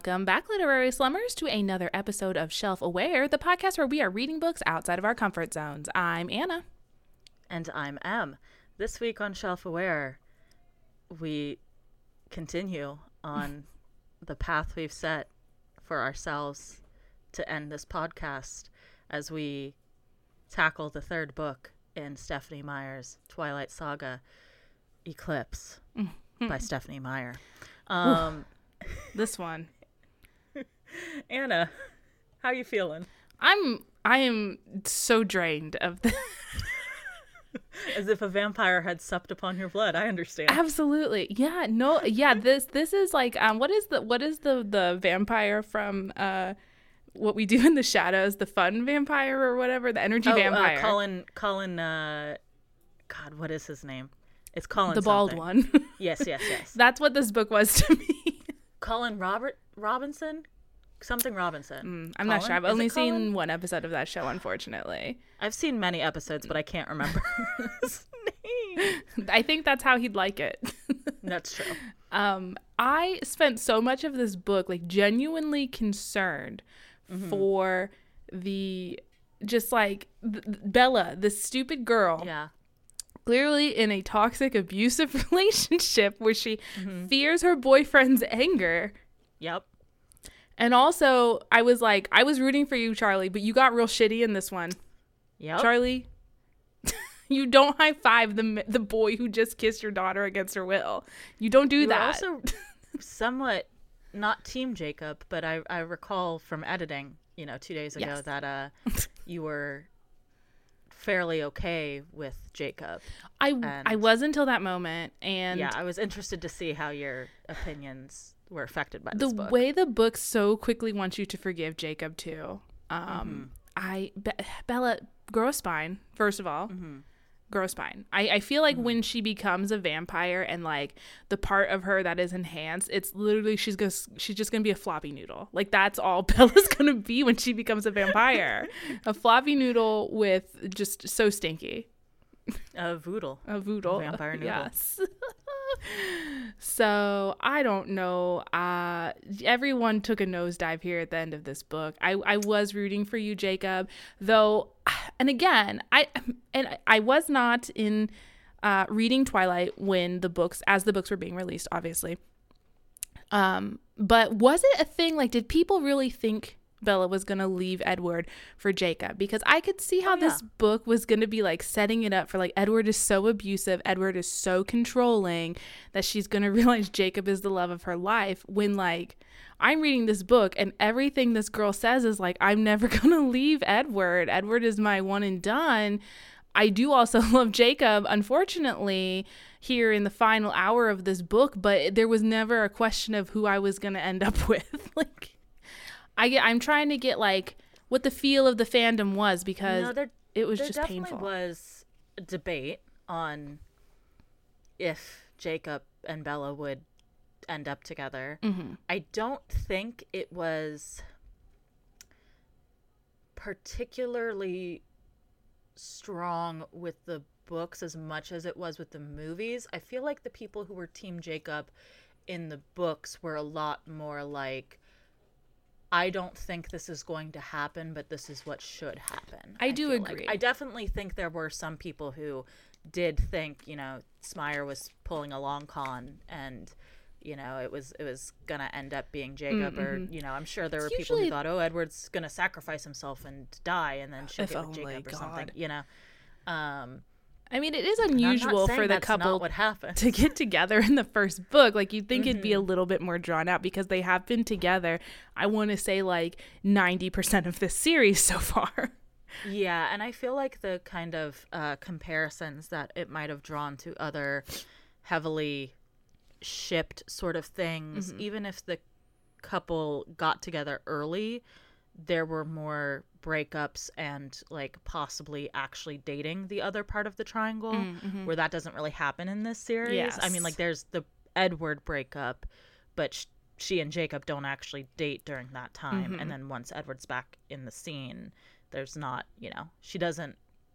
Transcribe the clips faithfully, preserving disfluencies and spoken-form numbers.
Welcome back, literary slummers, to another episode of Shelf Aware, the podcast where we are reading books outside of our comfort zones. I'm Anna. And I'm Em. This week on Shelf Aware, we continue on the path we've set for ourselves to end this podcast as we tackle the third book in Stephenie Meyer's Twilight Saga, Eclipse, by Stephenie Meyer. Um, this one. Anna, how you feeling? I'm, I am so drained of the... As if a vampire had supped upon your blood. I understand. Absolutely. Yeah, no, yeah, this, this is like, um, what is the, what is the, the vampire from, uh, What We Do in the Shadows, the fun vampire or whatever, the energy oh, vampire. Uh, Colin, Colin, uh, God, what is his name? It's Colin The bald something. one. Yes, yes, yes. That's what this book was to me. Colin Robert Robinson? Something Robinson. Mm, I'm Colin? not sure. I've Is only it Colin? seen one episode of that show, unfortunately. I've seen many episodes, but I can't remember his name. I think that's how he'd like it. That's true. Um, I spent so much of this book like genuinely concerned mm-hmm. for the just like th- Bella, this stupid girl. Yeah. Clearly in a toxic, abusive relationship where she mm-hmm. fears her boyfriend's anger. Yep. And also, I was like, I was rooting for you, Charlie, but you got real shitty in this one. Yep. Charlie, you don't high five the the boy who just kissed your daughter against her will. You don't do you that. Also, somewhat not Team Jacob, but I I recall from editing, you know, two days ago yes. that uh you were fairly okay with Jacob. I and, I was until that moment, and yeah, I was interested to see how your opinions were affected by the this book. way the book so quickly wants you to forgive Jacob too. Um, mm-hmm. I Be- Bella, grow a spine first of all. Mm-hmm. Grow a spine. I, I feel like mm-hmm. when she becomes a vampire and like the part of her that is enhanced, it's literally she's gonna she's just gonna be a floppy noodle. Like that's all Bella's gonna be when she becomes a vampire, a floppy noodle with just so stinky. A voodoo. A voodoo. Vampire noodle. Yes. So I don't know. Uh, everyone took a nosedive here at the end of this book. I, I was rooting for you, Jacob, though. And again, I and I was not in uh, reading Twilight when the books, as the books were being released, obviously. Um, but was it a thing? Like, did people really think Bella was going to leave Edward for Jacob? Because I could see how oh, yeah. this book was going to be like setting it up for like Edward is so abusive, Edward is so controlling that she's going to realize Jacob is the love of her life, when like I'm reading this book and everything this girl says is like, I'm never going to leave Edward. Edward is my one and done. I do also love Jacob, unfortunately, here in the final hour of this book, but there was never a question of who I was going to end up with. Like, I get, I'm trying to get like what the feel of the fandom was, because no, there, it was there just painful. There definitely was a debate on if Jacob and Bella would end up together. Mm-hmm. I don't think it was particularly strong with the books as much as it was with the movies. I feel like the people who were Team Jacob in the books were a lot more like, I don't think this is going to happen, but this is what should happen. I, I do agree. Like. I definitely think there were some people who did think, you know, Smyer was pulling a long con and, you know, it was it was going to end up being Jacob. Mm-hmm. Or, you know, I'm sure there it's were people who thought, oh, Edward's going to sacrifice himself and die and then she'll get with Jacob or God. something, you know. Um, I mean, it is unusual for the couple what to get together in the first book. Like, you'd think mm-hmm. it'd be a little bit more drawn out because they have been together, I want to say, like, ninety percent of this series so far. Yeah, and I feel like the kind of uh, comparisons that it might have drawn to other heavily shipped sort of things, mm-hmm. even if the couple got together early, there were more breakups and like possibly actually dating the other part of the triangle, mm-hmm. where that doesn't really happen in this series. Yes. I mean, like there's the Edward breakup, but sh- she and Jacob don't actually date during that time. Mm-hmm. And then once Edward's back in the scene, there's not, you know, she doesn't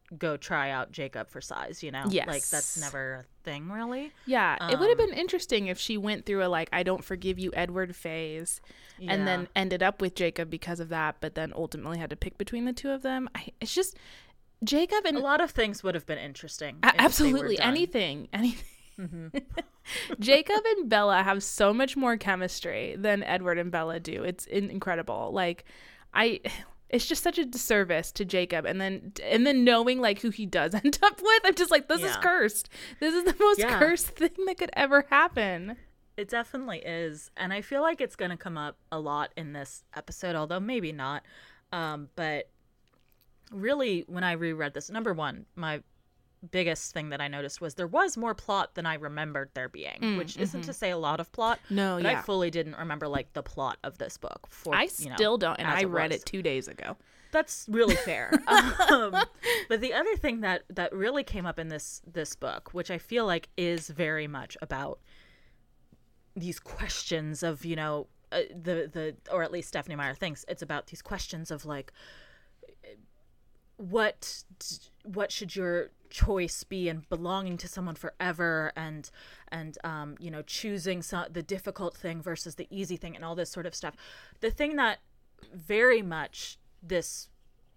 go try out Jacob for size, you know? Yes. Like, that's never a thing, really. Yeah, Um, it would have been interesting if she went through a, like, I don't forgive you, Edward phase, yeah. and then ended up with Jacob because of that, but then ultimately had to pick between the two of them. I, it's just, Jacob and... A lot of things would have been interesting. A- absolutely, anything. Anything. Mm-hmm. Jacob and Bella have so much more chemistry than Edward and Bella do. It's in- incredible. Like, I... It's just such a disservice to Jacob, and then and then knowing like who he does end up with, I'm just like, this yeah. is cursed. This is the most yeah. cursed thing that could ever happen. It definitely is, and I feel like it's going to come up a lot in this episode, although maybe not. Um, but really, when I reread this, number one, my biggest thing that I noticed was there was more plot than I remembered there being, mm, which mm-hmm. isn't to say a lot of plot. No, but yeah. I fully didn't remember like the plot of this book. For, I you know, still don't, and I it read was. it two days ago. That's really fair. um, but the other thing that that really came up in this this book, which I feel like is very much about these questions of, you know, uh, the the or at least Stephenie Meyer thinks it's about these questions of like, what what should your choice be in belonging to someone forever, and and um you know, choosing so, the difficult thing versus the easy thing, and all this sort of stuff. The thing that very much this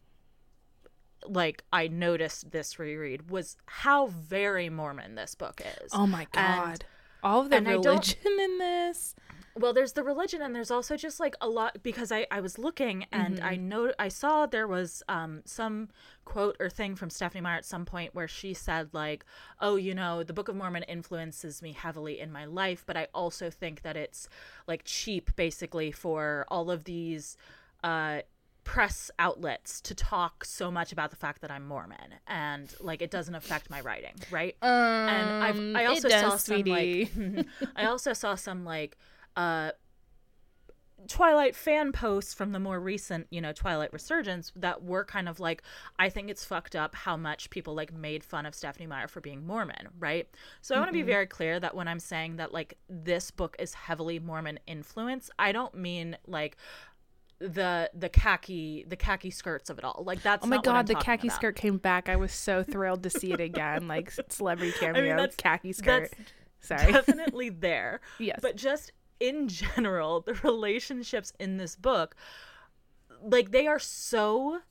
like I noticed this reread was how very Mormon this book is. Oh my god. And, all of the religion in this. Well, there's the religion, and there's also just like a lot, because I, I was looking and mm-hmm. I know I saw there was um some quote or thing from Stephenie Meyer at some point where she said like, oh, you know, the Book of Mormon influences me heavily in my life, but I also think that it's like cheap basically for all of these uh press outlets to talk so much about the fact that I'm Mormon, and like it doesn't affect my writing, right? Um, and I've, I also it does, saw some sweetie. like I also saw some like uh Twilight fan posts from the more recent, you know, Twilight resurgence that were kind of like, I think it's fucked up how much people like made fun of Stephenie Meyer for being Mormon, right? So I want to be very clear that when I'm saying that like this book is heavily Mormon influence, I don't mean like the the khaki the khaki skirts of it all. Like that's oh my not god what I'm the talking khaki about. skirt came back. I was so thrilled to see it again. Like celebrity cameo. I mean, that's, khaki skirt. That's Sorry. Definitely there. Yes. But just in general, the relationships in this book, like they are so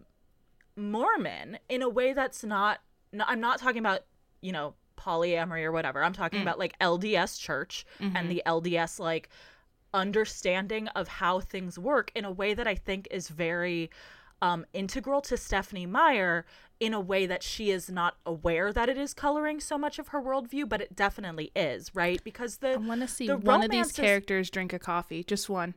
Mormon in a way that's not, no, I'm not talking about, you know, polyamory or whatever. I'm talking mm. about like L D S church mm-hmm. and the L D S like understanding of how things work in a way that I think is very um, integral to Stephenie Meyer, in a way that she is not aware that it is coloring so much of her worldview, but it definitely is, right? Because the I want to see the one of these is, characters drink a coffee, just one.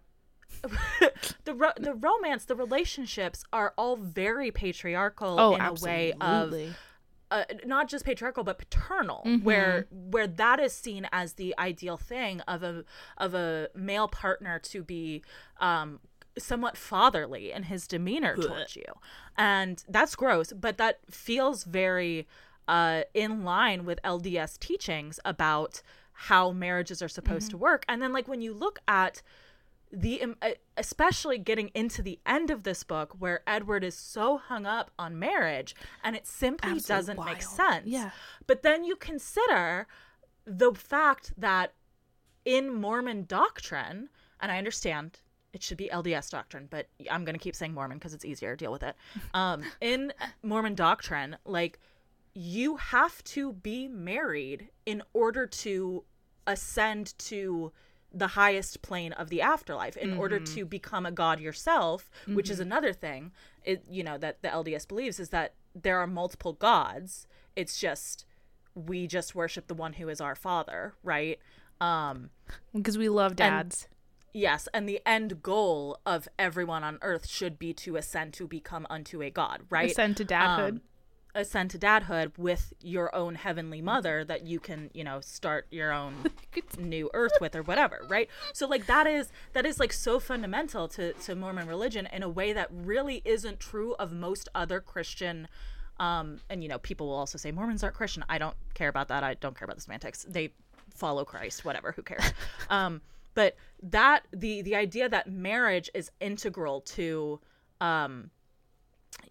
the ro- the romance, the relationships are all very patriarchal oh, in absolutely. a way of uh, not just patriarchal but paternal, mm-hmm. where where that is seen as the ideal thing of a of a male partner to be um somewhat fatherly in his demeanor towards you, and that's gross, but that feels very uh in line with L D S teachings about how marriages are supposed mm-hmm. to work. And then like when you look at the um, especially getting into the end of this book where Edward is so hung up on marriage and it simply Absolutely doesn't wild. make sense. Yeah. But then you consider the fact that in Mormon doctrine, and I understand it should be L D S doctrine, but I'm going to keep saying Mormon because it's easier to deal with it. Um, in Mormon doctrine, like you have to be married in order to ascend to the highest plane of the afterlife, in mm-hmm. order to become a god yourself, mm-hmm. which is another thing, it, you know, that the L D S believes, is that there are multiple gods. It's just, we just worship the one who is our father, right? Um, because we love dads. And, yes. And the end goal of everyone on earth should be to ascend to become unto a god, right? Ascend to dadhood. Um, ascend to dadhood with your own heavenly mother that you can, you know, start your own new earth with or whatever, right? So like that is that is like so fundamental to to Mormon religion in a way that really isn't true of most other Christian um and you know, people will also say Mormons aren't Christian. I don't care about that. I don't care about the semantics. They follow Christ, whatever, who cares? um but that the the idea that marriage is integral to um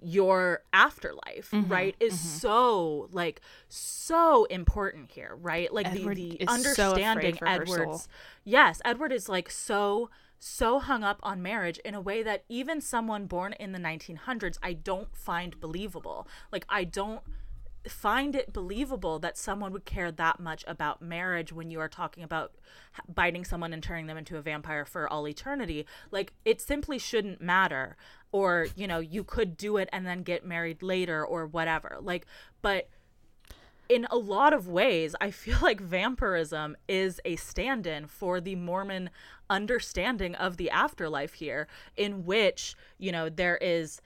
your afterlife, mm-hmm, right, is mm-hmm. so like so important here, right? Like Edward the, the understanding so Edward's yes, Edward is like so so hung up on marriage in a way that even someone born in the nineteen hundreds I don't find believable. Like I don't find it believable that someone would care that much about marriage when you are talking about biting someone and turning them into a vampire for all eternity. Like it simply shouldn't matter. Or, you know, you could do it and then get married later or whatever. Like, but in a lot of ways, I feel like vampirism is a stand-in for the Mormon understanding of the afterlife here, in which, you know, there is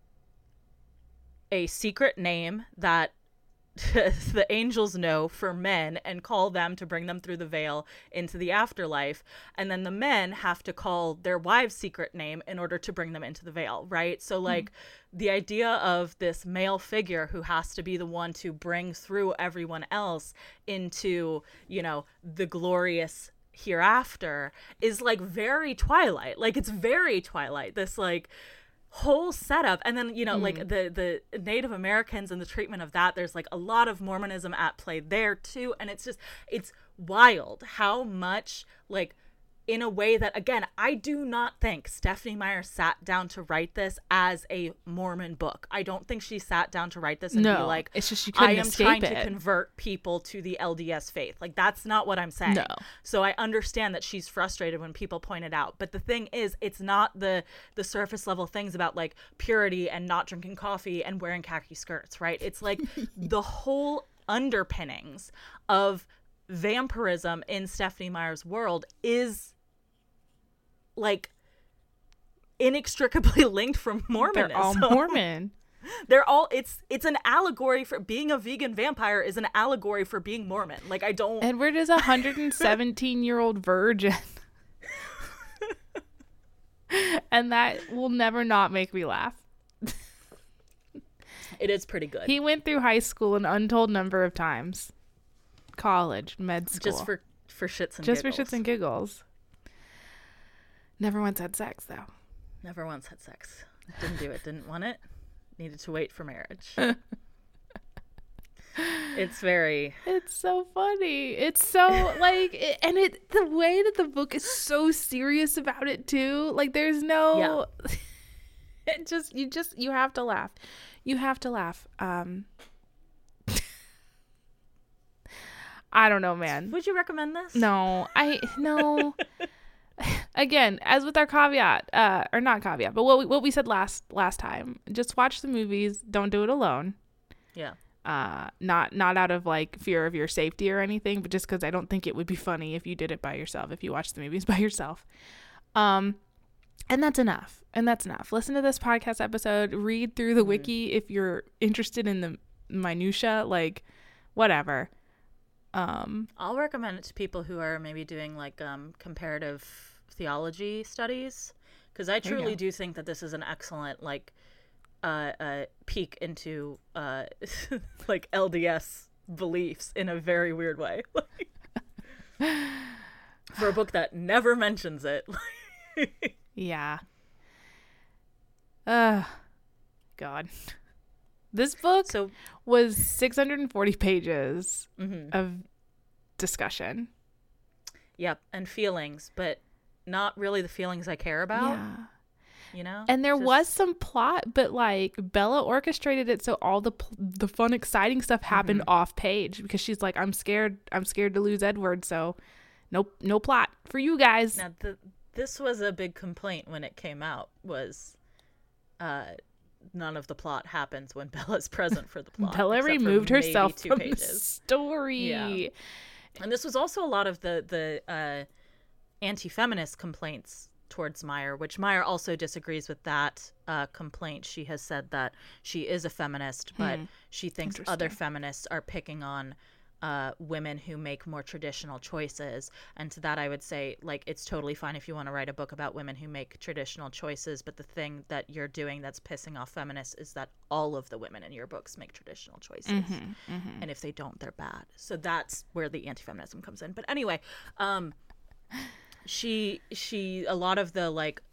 a secret name that the angels know for men and call them to bring them through the veil into the afterlife, and then the men have to call their wives' secret name in order to bring them into the veil, right? So like mm-hmm. the idea of this male figure who has to be the one to bring through everyone else into, you know, the glorious hereafter is like very Twilight. Like it's very Twilight, this like whole setup. And then, you know, mm. like the the Native Americans and the treatment of that, there's like a lot of Mormonism at play there too, and it's just it's wild how much, like, in a way that, again, I do not think Stephenie Meyer sat down to write this as a Mormon book. I don't think she sat down to write this and no, be like, it's just she couldn't I am escape trying it. to convert people to the L D S faith. Like, that's not what I'm saying. No. So I understand that she's frustrated when people point it out. But the thing is, it's not the the surface level things about like purity and not drinking coffee and wearing khaki skirts, right? It's like the whole underpinnings of vampirism in Stephenie Meyer's world is like inextricably linked from Mormonism. They're all Mormon. They're all it's it's an allegory for being a vegan vampire is an allegory for being Mormon. Like I don't Edward is a one hundred seventeen year old virgin. And that will never not make me laugh. It is pretty good. He went through high school an untold number of times. College, med school. Just for for shits and Just giggles. for shits and giggles. Never once had sex, though. Never once had sex. Didn't do it. Didn't want it. Needed to wait for marriage. It's very... It's so funny. It's so, like... It, and it the way that the book is so serious about it, too. Like, there's no... Yeah. It just... You just... You have to laugh. You have to laugh. Um... I don't know, man. Would you recommend this? No. I... No... Again, as with our caveat, uh, or not caveat, but what we, what we said last last time, just watch the movies. Don't do it alone. Yeah. Uh, not not out of like fear of your safety or anything, but just because I don't think it would be funny if you did it by yourself. If you watched the movies by yourself, um, and that's enough. And that's enough. Listen to this podcast episode. Read through the mm-hmm. wiki if you're interested in the minutia. Like, whatever. Um, I'll recommend it to people who are maybe doing like um, comparative theology studies, because I truly do think that this is an excellent like uh, uh, peek into uh, like L D S beliefs in a very weird way. For a book that never mentions it. Yeah. Uh, God. This book so, was six hundred forty pages mm-hmm. of discussion. Yep, and feelings, but not really the feelings I care about. Yeah. You know? And there Just... was some plot, but like Bella orchestrated it so all the the fun, exciting stuff happened mm-hmm. off page because she's like, I'm scared. I'm scared to lose Edward, so nope, no plot for you guys. Now, the, this was a big complaint when it came out, was uh none of the plot happens when Bella's present for the plot. Bella removed herself from pages. the story. Yeah. And this was also a lot of the, the uh, anti-feminist complaints towards Meyer, which Meyer also disagrees with that uh, complaint. She has said that she is a feminist, but hmm. she thinks other feminists are picking on Uh, women who make more traditional choices. And to that I would say, like, it's totally fine if you want to write a book about women who make traditional choices, but the thing that you're doing that's pissing off feminists is that all of the women in your books make traditional choices. Mm-hmm, mm-hmm. And if they don't, they're bad. So that's where the anti-feminism comes in. But anyway, um, she, she, a lot of the, like,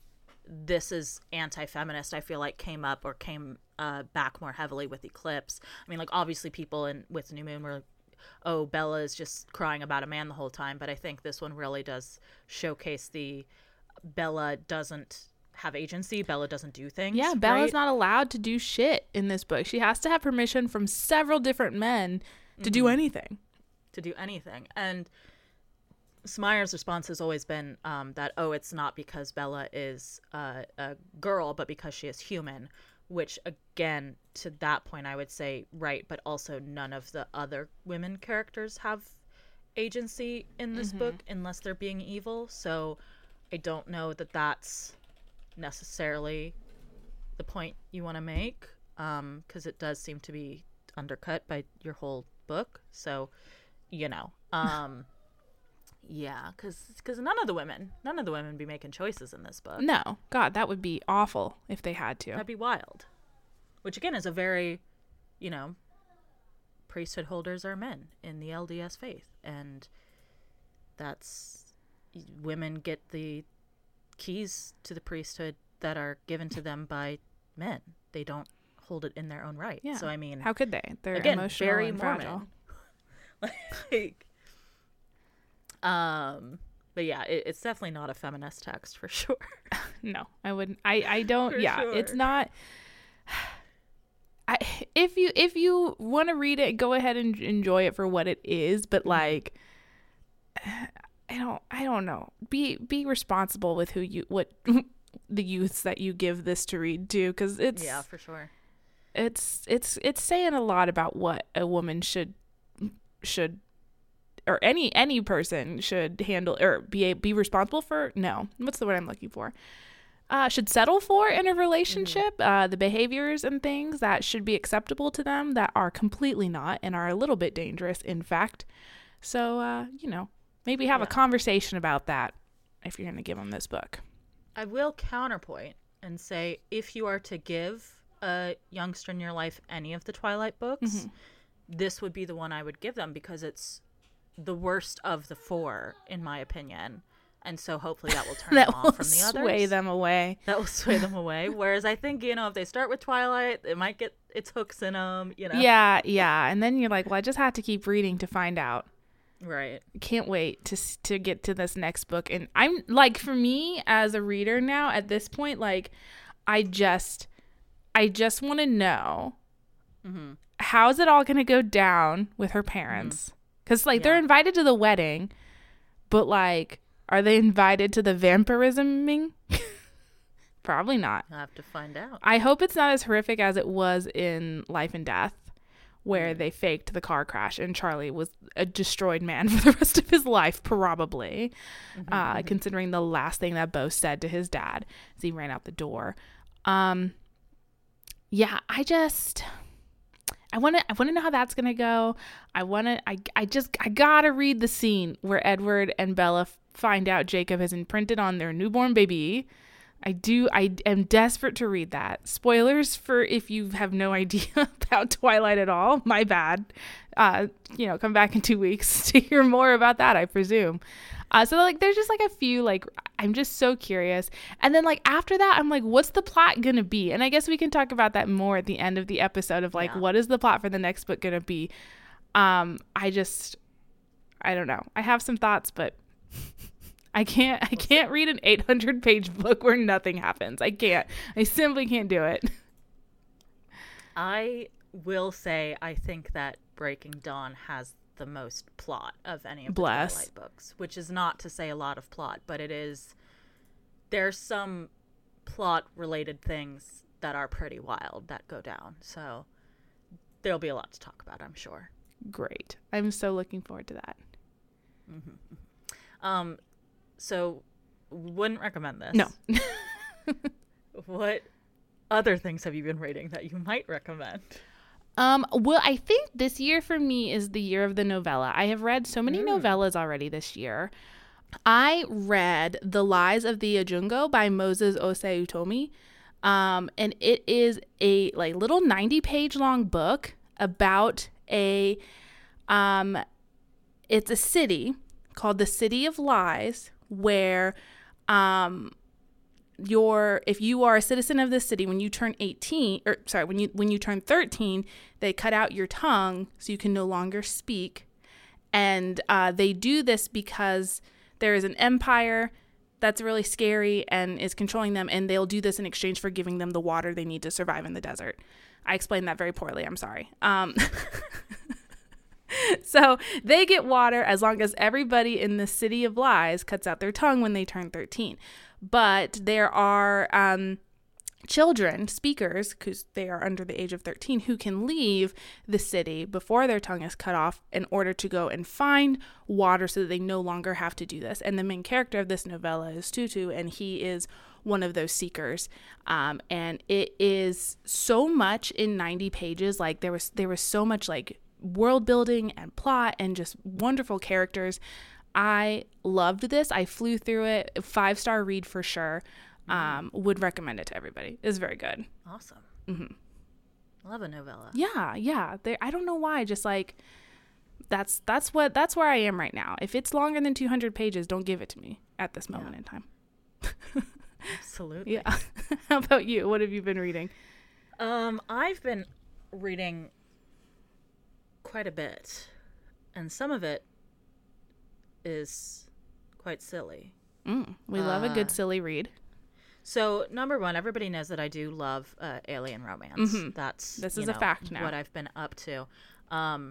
this is anti-feminist, I feel like came up or came uh, back more heavily with Eclipse. I mean, like, obviously people in with New Moon were, oh, Bella is just crying about a man the whole time. But I think this one really does showcase the Bella doesn't have agency. Bella doesn't do things. Yeah, Bella's right? not allowed to do shit in this book. She has to have permission from several different men to Mm-hmm. do anything. To do anything. And Smire's response has always been um, that, oh, it's not because Bella is uh, a girl, but because she is human, which, again, to that point, I would say right, but also none of the other women characters have agency in this Mm-hmm. book unless they're being evil. So I don't know that that's necessarily the point you want to make, um, because it does seem to be undercut by your whole book. So, you know, um... yeah, because none of the women, none of the women be making choices in this book. No, God, that would be awful if they had to. That'd be wild. Which, again, is a very, you know, priesthood holders are men in the L D S faith. And that's, women get the keys to the priesthood that are given to them by men. They don't hold it in their own right. Yeah. So, I mean, How could they? They're again, emotional very and Mormon. fragile. like, um, but yeah, it, it's definitely not a feminist text for sure. No, I wouldn't. I, I don't. For yeah, sure. it's not. I if you if you want to read it, go ahead and enjoy it for what it is. But like, I don't. I don't know. Be be responsible with who you what the youths that you give this to read to, because it's Yeah, for sure. it's it's it's saying a lot about what a woman should should. Or any any person should handle or be a, be responsible for. No, what's the word I'm looking for? Uh, should settle for in a relationship. Mm-hmm. Uh, the behaviors and things that should be acceptable to them that are completely not and are a little bit dangerous, in fact. So uh, you know, maybe have Yeah. a conversation about that if you're going to give them this book. I will counterpoint and say, if you are to give a youngster in your life any of the Twilight books, Mm-hmm. this would be the one I would give them, because it's the worst of the four, in my opinion. And so hopefully that will turn That them will off from the others. sway them away. That will sway them away. Whereas I think, you know, if they start with Twilight, it might get its hooks in them, you know? Yeah, yeah, and then you're like, well, I just have to keep reading to find out. Right. Can't wait to s- to get to this next book. And I'm like, for me as a reader now at this point, like I just I just want to know Mm-hmm. how's it all going to go down with her parents, because like they're Yeah. invited to the wedding, but like, are they invited to the vampirisming? Probably not. I'll have to find out. I hope it's not as horrific as it was in Life and Death, where Mm. they faked the car crash and Charlie was a destroyed man for the rest of his life, probably, Mm-hmm, uh, mm-hmm. considering the last thing that Bo said to his dad as he ran out the door. Um, yeah, I just, I want to, I want to know how that's gonna go. I want to, I, I just, I gotta read the scene where Edward and Bella f- find out Jacob has imprinted on their newborn baby. I do. I am desperate to read that. Spoilers for if you have no idea about Twilight at all. My bad. Uh, you know, come back in two weeks to hear more about that, I presume. Uh, so like, there's just like a few, like, I'm just so curious. And then like after that, I'm like, what's the plot gonna be? And I guess we can talk about that more at the end of the episode of like, Yeah. what is the plot for the next book gonna be? Um, I just, I don't know. I have some thoughts, but I can't I can't read an eight hundred page book where nothing happens. I can't. I simply can't do it. I will say I think that Breaking Dawn has the most plot of any of the Bless. Twilight books, which is not to say a lot of plot, but it is, there's some plot related things that are pretty wild that go down. So there'll be a lot to talk about, I'm sure. Great. I'm so looking forward to that. Um, so wouldn't recommend this. No. What other things have you been reading that you might recommend? Um, well, I think this year for me is the year of the novella. I have read so many Mm. novellas already this year. I read The Lies of the Ajungo by Moses Osei Utomi. Um, and it is a like little ninety page long book about a, um, it's a city called the City of Lies where, um, your if you are a citizen of this city, when you turn eighteen, or sorry, when you when you turn thirteen, they cut out your tongue so you can no longer speak. And uh, they do this because there is an empire that's really scary and is controlling them, and they'll do this in exchange for giving them the water they need to survive in the desert. I explained that very poorly. I'm sorry. Um, so they get water as long as everybody in the City of Lies cuts out their tongue when they turn thirteen. But there are um, children, speakers, because they are under the age of thirteen, who can leave the city before their tongue is cut off in order to go and find water so that they no longer have to do this. And the main character of this novella is Tutu, and he is one of those seekers. Um, and it is so much in ninety pages. Like there was, there was so much like world building and plot and just wonderful characters. I loved this. I flew through it. Five star read for sure. Um, would recommend it to everybody. It's very good. Awesome. Mm-hmm. Love a novella. Yeah, yeah. They, I don't know why. Just like that's that's what that's where I am right now. If it's longer than two hundred pages, don't give it to me at this moment Yeah. in time. Absolutely. Yeah. How about you? What have you been reading? Um, I've been reading quite a bit, and some of it is quite silly. Mm, we love a good Uh, silly read. So, number one, everybody knows that I do love uh, alien romance. Mhm. That's This you is a know, fact now. what I've been up to. Um,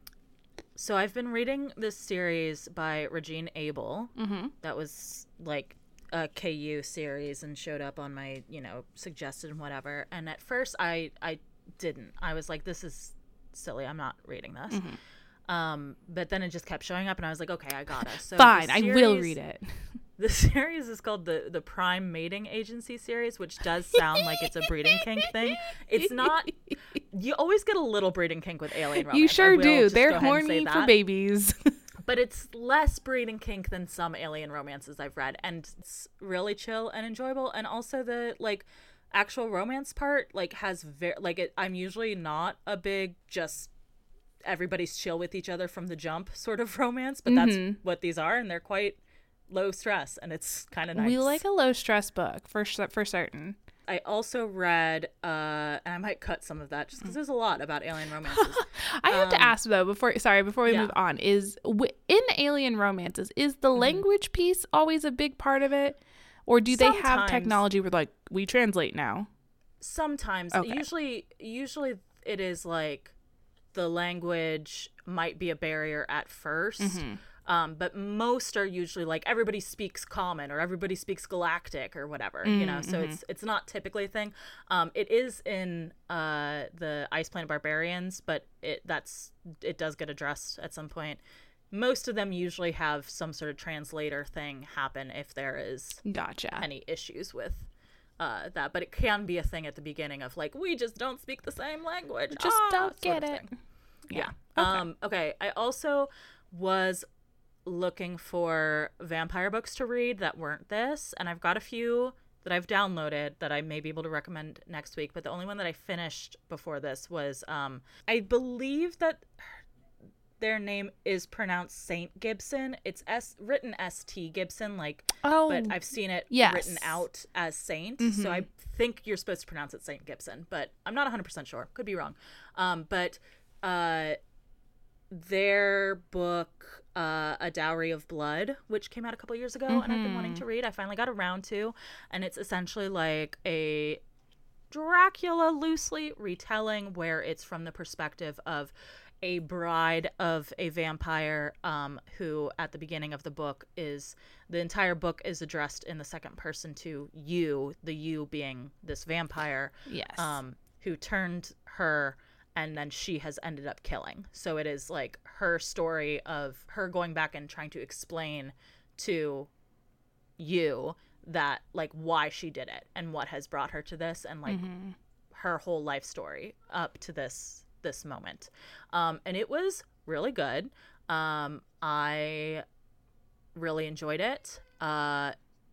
so I've been reading this series by Regine Abel. Mm-hmm. That was like a K U series and showed up on my, you know, suggested and whatever. And at first, I I didn't. I was like, this is silly. I'm not reading this. Mm-hmm. Um, but then it just kept showing up, and I was like, okay, I got it. So Fine, the I will series- read it. The series is called the the Prime Mating Agency series, which does sound like it's a breeding kink thing. It's not. You always get a little breeding kink with alien romance. You I sure will do. just go They're ahead and say horny for that. babies. But it's less breeding kink than some alien romances I've read, and it's really chill and enjoyable. And also the like actual romance part like has very like it, I'm usually not a big just everybody's chill with each other from the jump sort of romance, but that's Mhm. what these are, and they're quite low stress, and it's kind of nice. We like a low stress book for cer- for certain. I also read, uh, and I might cut some of that just because there's a lot about alien romances. I have to Um, ask though before sorry before we yeah. move on is w- in alien romances is the Mm-hmm. language piece always a big part of it, or do they have Sometimes. technology where like we translate now? Sometimes, Okay. usually, usually it is like the language might be a barrier at 1st Mm-hmm. Um, but most are usually like everybody speaks common or everybody speaks galactic or whatever, you know, so Mm-hmm. it's it's not typically a thing. Um, it is in uh, the Ice Planet Barbarians, but it that's it does get addressed at some point. Most of them usually have some sort of translator thing happen if there is Gotcha. any issues with uh, that, but it can be a thing at the beginning of like, we just don't speak the same language. Just ah, don't sort get of it. thing. Yeah. Yeah. Okay. Um, okay. I also was looking for vampire books to read that weren't this, and I've got a few that I've downloaded that I may be able to recommend next week, but the only one that I finished before this was um I believe that their name is pronounced Saint Gibson. It's S written S T Gibson, like, Oh, but I've seen it yes. written out as Saint, Mhm. so I think you're supposed to pronounce it Saint Gibson, but I'm not one hundred percent sure. Could be wrong. Um, but uh, their book, uh, A Dowry of Blood, which came out a couple years ago, and I've been wanting to read, I finally got around to, and it's essentially like a Dracula loosely retelling where it's from the perspective of a bride of a vampire um, who at the beginning of the book is the entire book is addressed in the second person to you, the you being this vampire yes. um, who turned her and then she has ended up killing. So it is like her story of her going back and trying to explain to you that like why she did it and what has brought her to this and like Mhm. her whole life story up to this this moment. Um, and it was really good. Um, I really enjoyed it. Uh,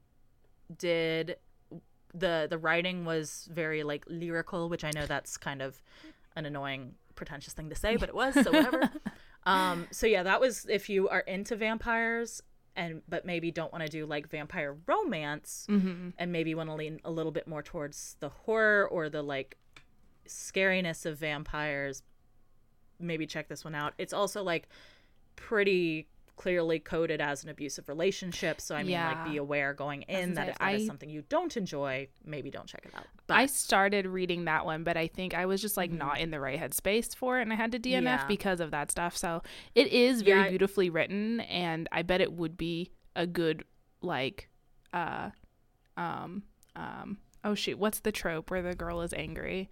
did the the writing was very like lyrical, which I know that's kind of an annoying, pretentious thing to say, but it was, so whatever. um, so yeah, that was, if you are into vampires, and but maybe don't want to do like vampire romance, Mm-hmm. and maybe want to lean a little bit more towards the horror or the like scariness of vampires, maybe check this one out. It's also like pretty clearly coded as an abusive relationship, so I mean, Yeah. like, be aware going in that say, if that is I- something you don't enjoy, maybe don't check it out. But I started reading that one, but I think I was just like not in the right headspace for it, and I had to D N F Yeah. because of that stuff. So it is very Yeah. beautifully written, and I bet it would be a good like, uh, um, um. Oh shoot, what's the trope where the girl is angry?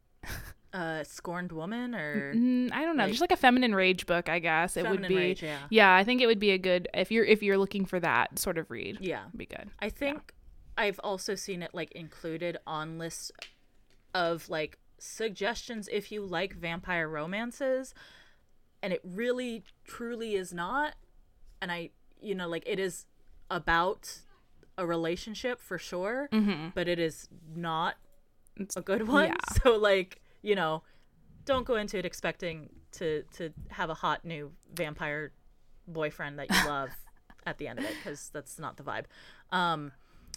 uh Scorned Woman or Mm, I don't know, like- just like a feminine rage book, I guess. It would Feminine be. Rage, yeah. Yeah, I think it would be a good if you're if you're looking for that sort of read. Yeah. It'd be good. I think I've also seen it like included on lists of like suggestions if you like vampire romances, and it really truly is not. And I, you know, like it is about a relationship for sure, Mm-hmm. but it is not It's- a good one. yeah. So like, you know, don't go into it expecting to to have a hot new vampire boyfriend that you love at the end of it, because that's not the vibe. Um,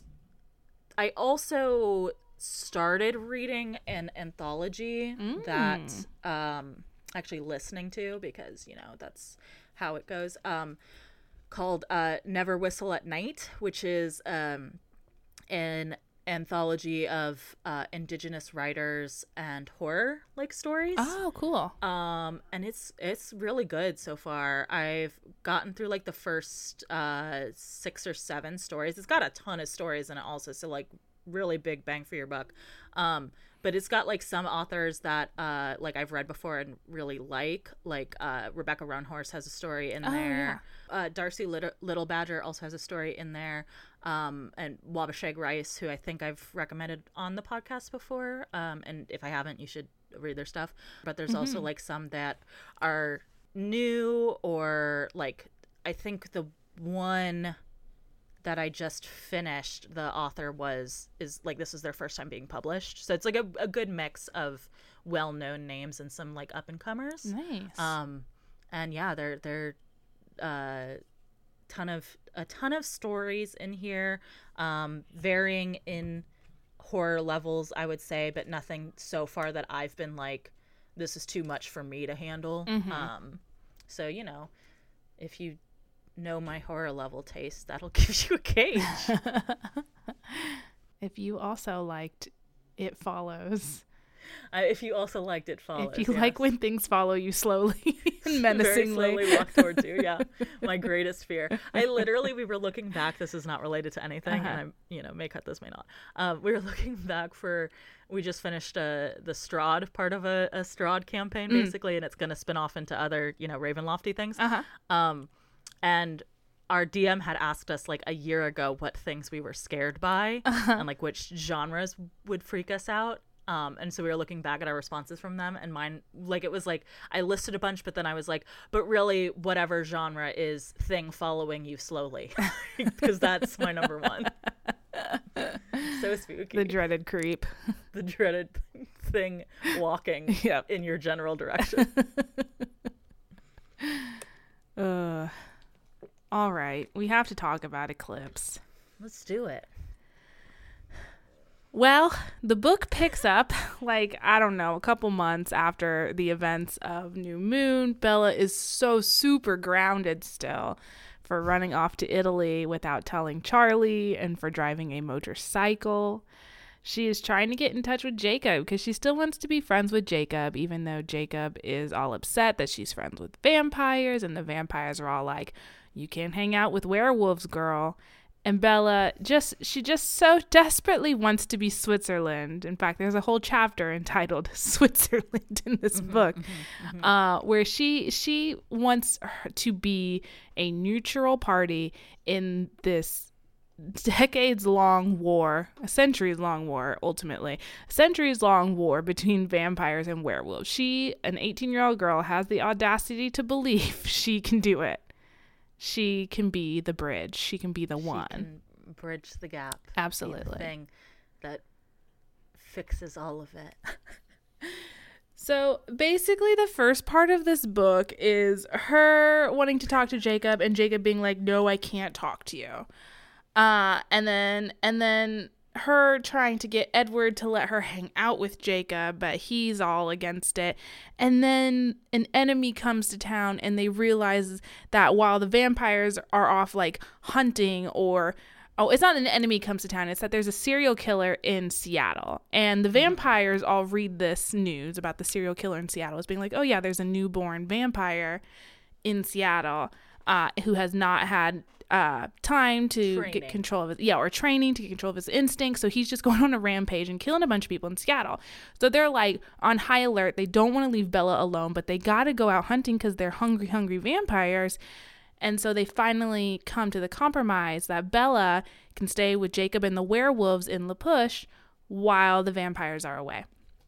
I also started reading an anthology that um, actually listening to, because, you know, that's how it goes, um, called uh, Never Whistle at Night, which is um, an anthology of uh, indigenous writers and horror like stories. Oh, cool. Um, and it's it's really good so far. I've gotten through like the first uh six or seven stories. It's got a ton of stories in it also, so like really big bang for your buck. Um, but it's got like some authors that uh like I've read before and really like, like uh Rebecca Roanhorse has a story in Oh, there. Uh, Darcy Little, Little Badger also has a story in there. Um, and Wabasheg Rice, who I think I've recommended on the podcast before. Um, and if I haven't, you should read their stuff. But there's also like some that are new, or like I think the one that I just finished, the author was is like this is their first time being published. So it's like a, a good mix of well-known names and some like up and comers. Nice. Um, and yeah, they're they're uh, ton of a ton of stories in here, um, varying in horror levels, I would say, but nothing so far that I've been like, this is too much for me to handle. Mhm. Um, so you know, if you know my horror level taste, that'll give you a gauge. If you also liked It Follows, Uh, if you also liked It Follows, if you like yes. when things follow you slowly and Very menacingly. slowly walk towards you. Yeah, my greatest fear. I literally, we were looking back. This is not related to anything, Uh-huh. and I'm, you know, may cut this, may not. Um, we were looking back for. We just finished uh, the Strahd part of a, a Strahd campaign, Mm. basically, and it's going to spin off into other, you know, Ravenlofty things. Uh-huh. Um, and our D M had asked us like a year ago what things we were scared by, Uh-huh. and like which genres would freak us out. Um, and so we were looking back at our responses from them, and mine, like, it was like, I listed a bunch, but then I was like, but really, whatever genre is thing following you slowly, because that's my number one. So spooky. The dreaded creep. The dreaded thing walking Yep. in your general direction. Uh, all right. We have to talk about Eclipse. Let's do it. Well, the book picks up, like, I don't know, a couple months after the events of New Moon. Bella is so super grounded still for running off to Italy without telling Charlie and for driving a motorcycle. She is trying to get in touch with Jacob because she still wants to be friends with Jacob, even though Jacob is all upset that she's friends with vampires, and the vampires are all like, you can't hang out with werewolves, girl. And Bella just, she just so desperately wants to be Switzerland. In fact, there's a whole chapter entitled Switzerland in this Mm-hmm, book, uh, where she, she wants her to be a neutral party in this decades long war, a centuries long war, ultimately, a centuries long war between vampires and werewolves. She, an eighteen year old girl, has the audacity to believe she can do it. She can be the bridge. She can be the She one. can bridge the gap. Be Absolutely. the thing that fixes all of it. So basically the first part of this book is her wanting to talk to Jacob and Jacob being like, no, I can't talk to you. Uh, and then, and then her trying to get Edward to let her hang out with Jacob, but he's all against it. And then an enemy comes to town and they realize that while the vampires are off like hunting or Oh, it's not an enemy comes to town. It's that there's a serial killer in Seattle. And the vampires all read this news about the serial killer in Seattle as being like, oh, yeah, there's a newborn vampire in Seattle uh, who has not had uh, time to Training. get control of his, yeah, or training to get control of his instincts. So he's just going on a rampage and killing a bunch of people in Seattle. So they're like on high alert. They don't want to leave Bella alone, but they got to go out hunting because they're hungry, hungry vampires. And so they finally come to the compromise that Bella can stay with Jacob and the werewolves in La Push while the vampires are away.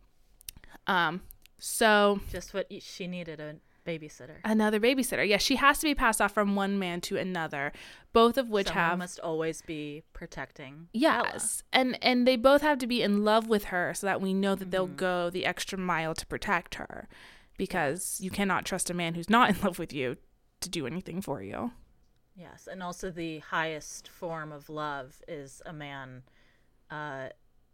Um, so just what she needed, a babysitter. Another babysitter. Yes, she has to be passed off from one man to another, both of which Someone have must always be protecting. Yes. Bella. And and they both have to be in love with her so that we know that mm-hmm. they'll go the extra mile to protect her, because yes. you cannot trust a man who's not in love with you to do anything for you. Yes, and also the highest form of love is a man uh,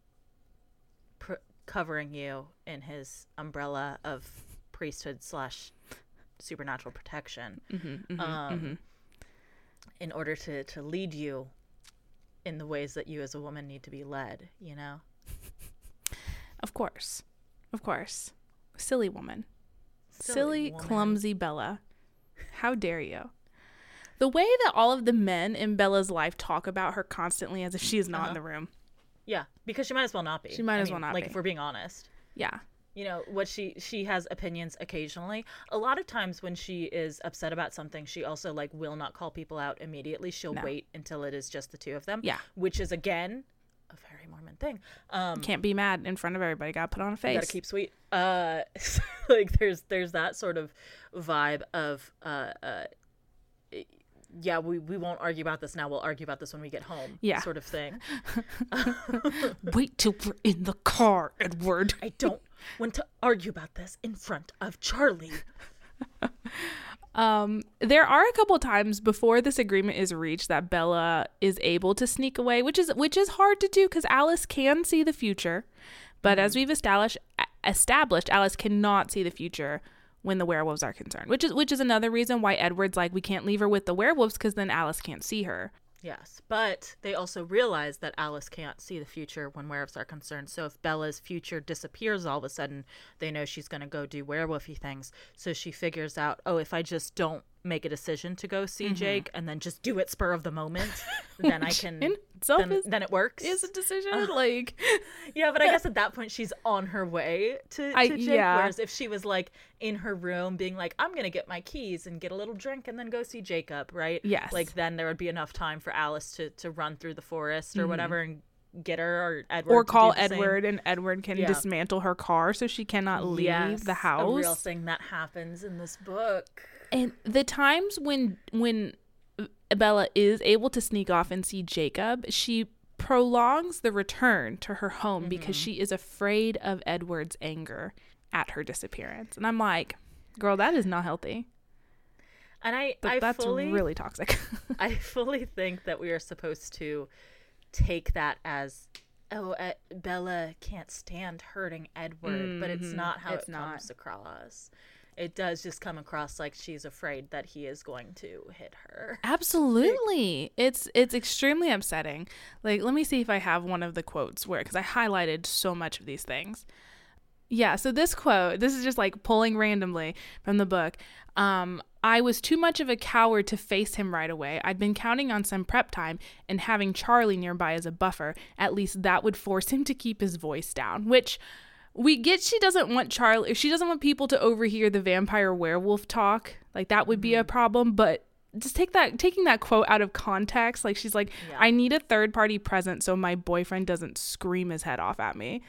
pr- covering you in his umbrella of priesthood slash supernatural protection, mm-hmm, mm-hmm, um, mm-hmm. in order to, to lead you in the ways that you as a woman need to be led, you know? Of course. Of course. Silly woman. Silly, Silly woman. Clumsy Bella. How dare you? The way that all of the men in Bella's life talk about her constantly as if she is not uh-huh. in the room. Yeah, because she might as well not be. She might I as mean, well not like, be. If we're being honest. Yeah. You know, what she she has opinions occasionally. A lot of times when she is upset about something, she also, like, will not call people out immediately. She'll no. wait until it is just the two of them. Yeah. Which is, again, a very Mormon thing. Um, Can't be mad in front of everybody. Gotta put on a face. Gotta keep sweet. Uh, like, there's there's that sort of vibe of... Uh, uh, yeah, we, we won't argue about this now. We'll argue about this when we get home. Yeah. Sort of thing. Wait till we're in the car, Edward. I don't want to argue about this in front of Charlie. um, there are a couple times before this agreement is reached that Bella is able to sneak away, which is which is hard to do because Alice can see the future. But mm-hmm. as we've established, established, Alice cannot see the future when the werewolves are concerned, which is which is another reason why Edward's like, we can't leave her with the werewolves because then Alice can't see her. Yes, but they also realize that Alice can't see the future when werewolves are concerned. So if Bella's future disappears all of a sudden, they know she's going to go do werewolfy things. So she figures out, oh, if I just don't make a decision to go see mm-hmm. Jake and then just do it spur of the moment, then I can... Then, is, then it works. Is a decision uh, like yeah, but I guess at that point she's on her way to, to I, Jake. Yeah. Whereas if she was like in her room being like, I'm gonna get my keys and get a little drink and then go see Jacob, right? Yes. Like then there would be enough time for Alice to, to run through the forest or mm-hmm. whatever and get her, or Edward or call to do the Edward same. And Edward can yeah. dismantle her car so she cannot leave yes, the house. A real thing that happens in this book. And the times when when Bella is able to sneak off and see Jacob, she prolongs the return to her home mm-hmm. because she is afraid of Edward's anger at her disappearance. And I'm like, girl, that is not healthy. And I, but I that's fully, really toxic. I fully think that we are supposed to take that as, oh, uh, Bella can't stand hurting Edward, mm-hmm. but it's not how it's it not. comes across. It does just come across like she's afraid that he is going to hit her. Absolutely. It's it's extremely upsetting. Like, let me see if I have one of the quotes where, because I highlighted so much of these things. Yeah, so this quote, this is just like pulling randomly from the book. Um, I was too much of a coward to face him right away. I'd been counting on some prep time and having Charlie nearby as a buffer. At least that would force him to keep his voice down, which... We get she doesn't want Charlie, she doesn't want people to overhear the vampire werewolf talk. Like, that would be a problem. But just take that, taking that quote out of context. Like, she's like, yeah. I need a third party present so my boyfriend doesn't scream his head off at me.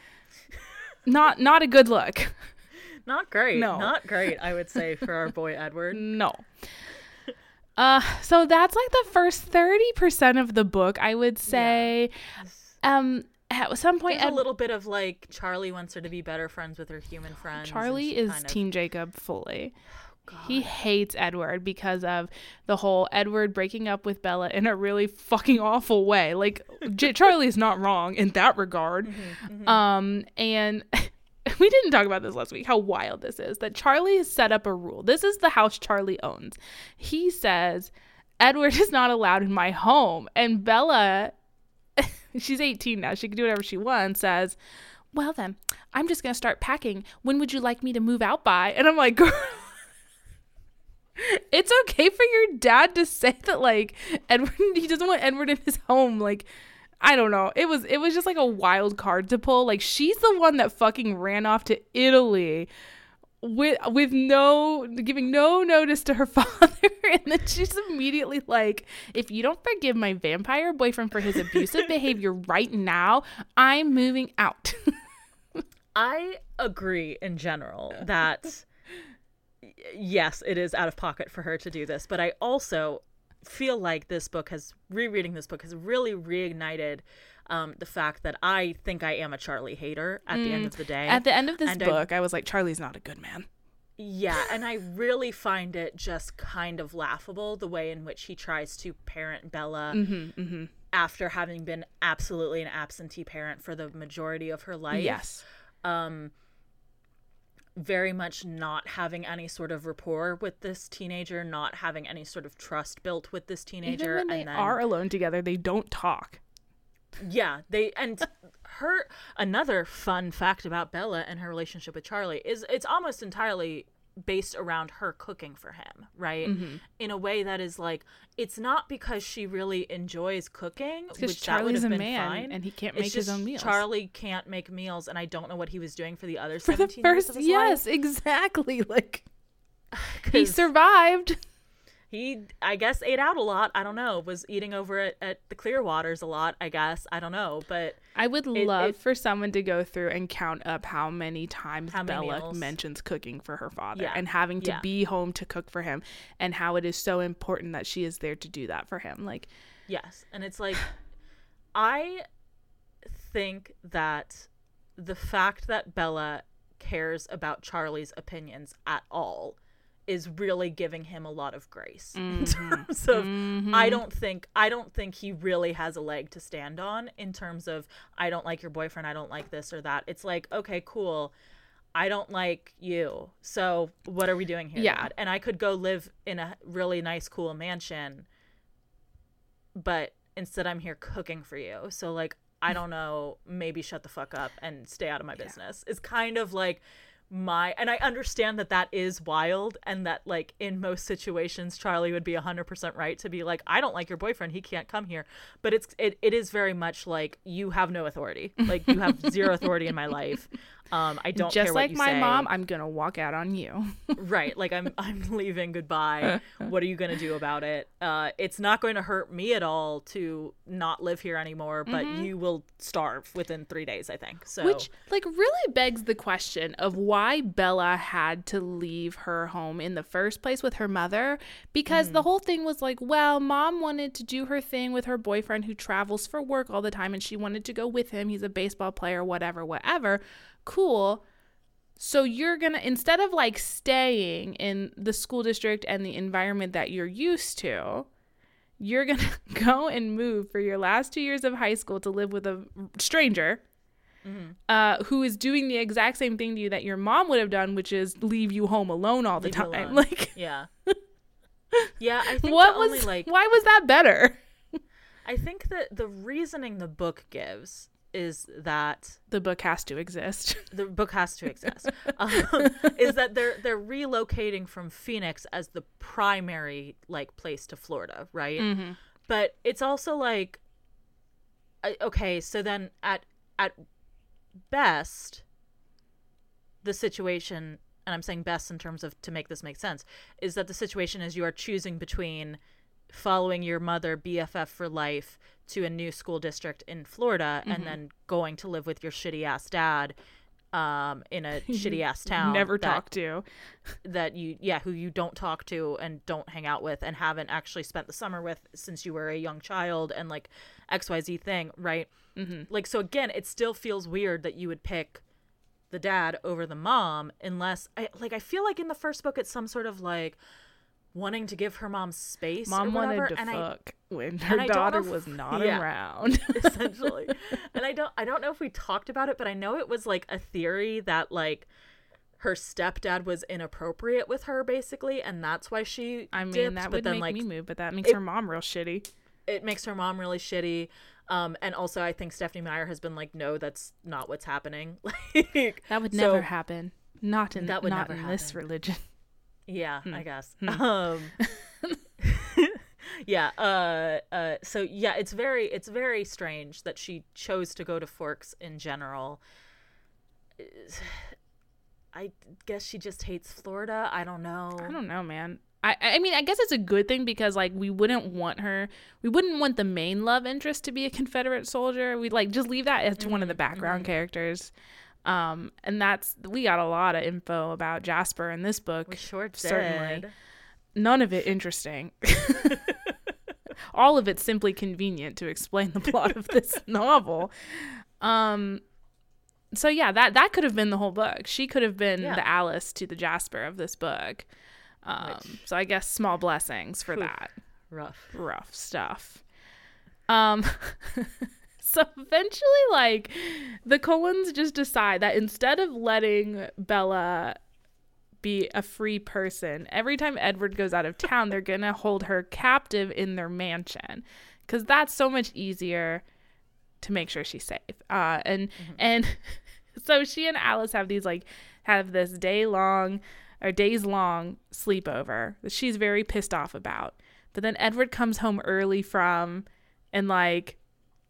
not, not a good look. Not great. No. Not great, I would say, for our boy Edward. No. Uh, so that's like the first thirty percent of the book, I would say. Yeah. Um, at some point, There's Ed- a little bit of like Charlie wants her to be better friends with her human friends. Charlie is kind of... Team Jacob fully. God. He hates Edward because of the whole Edward breaking up with Bella in a really fucking awful way. Like, J- Charlie's not wrong in that regard. Mm-hmm, mm-hmm. Um, and we didn't talk about this last week, how wild this is, that Charlie has set up a rule. This is the house Charlie owns. He says, Edward is not allowed in my home. And Bella, she's eighteen now, she can do whatever she wants, says, well then, I'm just going to start packing. When would you like me to move out by? And I'm like, girl, it's okay for your dad to say that, like, Edward, he doesn't want Edward in his home. Like, I don't know. It was, it was just like a wild card to pull. Like, she's the one that fucking ran off to Italy with, with no, giving no notice to her father. And then she's immediately like, if you don't forgive my vampire boyfriend for his abusive behavior right now, I'm moving out. I agree in general that yes, it is out of pocket for her to do this, but I also feel like this book has, rereading this book has really reignited um, the fact that I think I am a Charlie hater at mm. the end of the day. At the end of this and book, I, I was like, Charlie's not a good man. Yeah, and I really find it just kind of laughable the way in which he tries to parent Bella mm-hmm, mm-hmm. after having been absolutely an absentee parent for the majority of her life. Yes. Um, very much not having any sort of rapport with this teenager, not having any sort of trust built with this teenager. Even when they and then, are alone together, they don't talk. Yeah, they and her another fun fact about Bella and her relationship with Charlie is it's almost entirely based around her cooking for him, right? Mm-hmm. In a way that is like, it's not because she really enjoys cooking, which Charlie's that would have a been man fine, and he can't it's make just his own meals. Charlie can't make meals, and I don't know what he was doing for the other for seventeen the years first of his yes life. exactly like he survived. He, I guess, ate out a lot. I don't know. Was eating over at, at the Clearwaters a lot, I guess. I don't know. But I would it, love it, for someone to go through and count up how many times how many Bella meals. mentions cooking for her father yeah. and having to yeah. be home to cook for him, and how it is so important that she is there to do that for him. Like, yes. And it's like, I think that the fact that Bella cares about Charlie's opinions at all is really giving him a lot of grace mm-hmm. in terms of mm-hmm. I don't think I don't think he really has a leg to stand on in terms of I don't like your boyfriend, I don't like this or that. It's like, okay, cool. I don't like you. So what are we doing here? Yeah. Dad? And I could go live in a really nice, cool mansion, but instead I'm here cooking for you. So like, I don't know, maybe shut the fuck up and stay out of my business. Yeah. It's kind of like my, and I understand that that is wild, and that like in most situations Charlie would be one hundred percent right to be like, I don't like your boyfriend, he can't come here. But it's it, it is very much like, you have no authority, like you have zero authority in my life. um I don't just care like what you my say. mom, I'm gonna walk out on you. Right, like I'm I'm leaving, goodbye. What are you gonna do about it? Uh it's not going to hurt me at all to not live here anymore, but mm-hmm. you will starve within three days, I think. So which like really begs the question of why Bella had to leave her home in the first place with her mother, because mm-hmm. the whole thing was like, well, mom wanted to do her thing with her boyfriend who travels for work all the time, and she wanted to go with him, he's a baseball player, whatever whatever. Cool. So you're gonna, instead of like staying in the school district and the environment that you're used to, you're gonna go and move for your last two years of high school to live with a stranger mm-hmm. uh, who is doing the exact same thing to you that your mom would have done, which is leave you home alone all the leave time. Like, yeah, yeah. I think what the was only, like, why was that better? I think that the reasoning the book gives is that the book has to exist. The book has to exist. um, is that they're they're relocating from Phoenix as the primary like place to Florida, right? Mm-hmm. But it's also like, okay, so then at at best, the situation, and I'm saying best in terms of to make this make sense, is that the situation is you are choosing between following your mother B F F for life to a new school district in Florida, mm-hmm. and then going to live with your shitty ass dad um, in a shitty ass town. Never that, talk to. That you, yeah, who you don't talk to and don't hang out with and haven't actually spent the summer with since you were a young child and like X Y Z thing, right? Mm-hmm. Like, so again, it still feels weird that you would pick the dad over the mom unless, I, like, I feel like in the first book it's some sort of like wanting to give her mom space. Mom or whatever, wanted to and fuck I, when her daughter was not yeah, around. Essentially. And I don't I don't know if we talked about it, but I know it was like a theory that like her stepdad was inappropriate with her basically, and that's why she I mean dipped, that but would then, make like, me move, but that makes it, her mom real shitty. It makes her mom really shitty. Um, and also I think Stephenie Meyer has been like, no, that's not what's happening. Like, that would so, never happen. Not in that would not never in happen. this religion. Yeah, hmm. I guess. Hmm. Um, yeah. Uh, uh, so yeah, it's very, it's very strange that she chose to go to Forks in general. I guess she just hates Florida. I don't know. I don't know, man. I, I mean, I guess it's a good thing because, like, we wouldn't want her, we wouldn't want the main love interest to be a Confederate soldier. We'd, like, just leave that as mm-hmm, one of the background mm-hmm. characters. Um, and that's, we got a lot of info about Jasper in this book. We sure did. Certainly. None of it interesting. All of it simply convenient to explain the plot of this novel. Um, so, yeah, that, that could have been the whole book. She could have been yeah. the Alice to the Jasper of this book. Um, Which, so I guess small blessings for whew, that. Rough. Rough stuff. Um, so eventually, like, the Cullens just decide that instead of letting Bella be a free person, every time Edward goes out of town, they're going to hold her captive in their mansion. Because that's so much easier to make sure she's safe. Uh, and, mm-hmm. and so she and Alice have these, like, have this day-long... or days long sleepover that she's very pissed off about. But then Edward comes home early from and like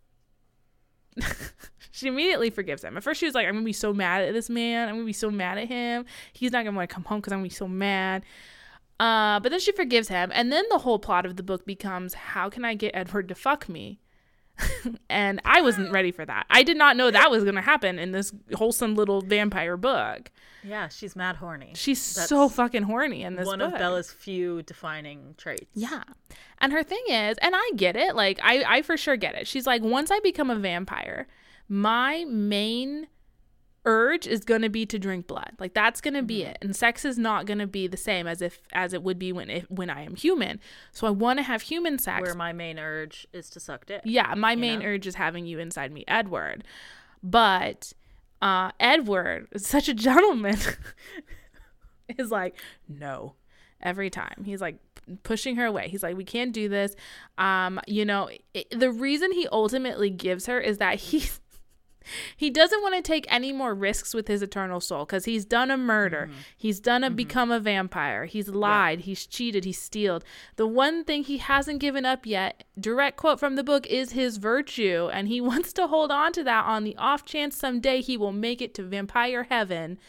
she immediately forgives him. At first she was like, I'm gonna be so mad at this man. I'm gonna be so mad at him. He's not gonna want to come home because I'm gonna be so mad. Uh, but then she forgives him. And then the whole plot of the book becomes, how can I get Edward to fuck me? And I wasn't ready for that. I did not know that was going to happen in this wholesome little vampire book. Yeah, she's mad horny. She's That's so fucking horny in this one book. One of Bella's few defining traits. Yeah. And her thing is, and I get it, like, I, I for sure get it. She's like, once I become a vampire, my main urge is going to be to drink blood. Like, that's going to be mm-hmm. it. And sex is not going to be the same as if as it would be when if, when I am human. So I want to have human sex. Where my main urge is to suck dick. Yeah, my main know? urge is having you inside me, Edward. But uh, Edward, such a gentleman, is like, no. Every time. He's like pushing her away. He's like, we can't do this. Um, you know, it, the reason he ultimately gives her is that he's He doesn't want to take any more risks with his eternal soul because he's done a murder. Mm-hmm. He's done a mm-hmm. become a vampire. He's lied. Yeah. He's cheated. He's stealed. The one thing he hasn't given up yet, direct quote from the book, is his virtue. And he wants to hold on to that on the off chance someday he will make it to vampire heaven.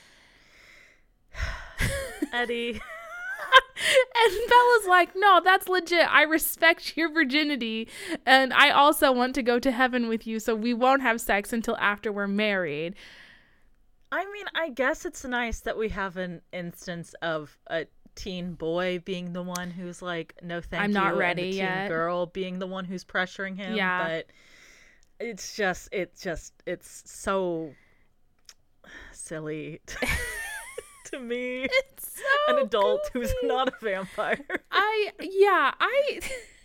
Eddie. And Bella's like, no, that's legit. I respect your virginity. And I also want to go to heaven with you. So we won't have sex until after we're married. I mean, I guess it's nice that we have an instance of a teen boy being the one who's like, no, thank I'm you. not ready and the teen yet. girl being the one who's pressuring him. Yeah. But it's just, it's just, it's so silly. To me, it's so an adult goofy. Who's not a vampire. I yeah I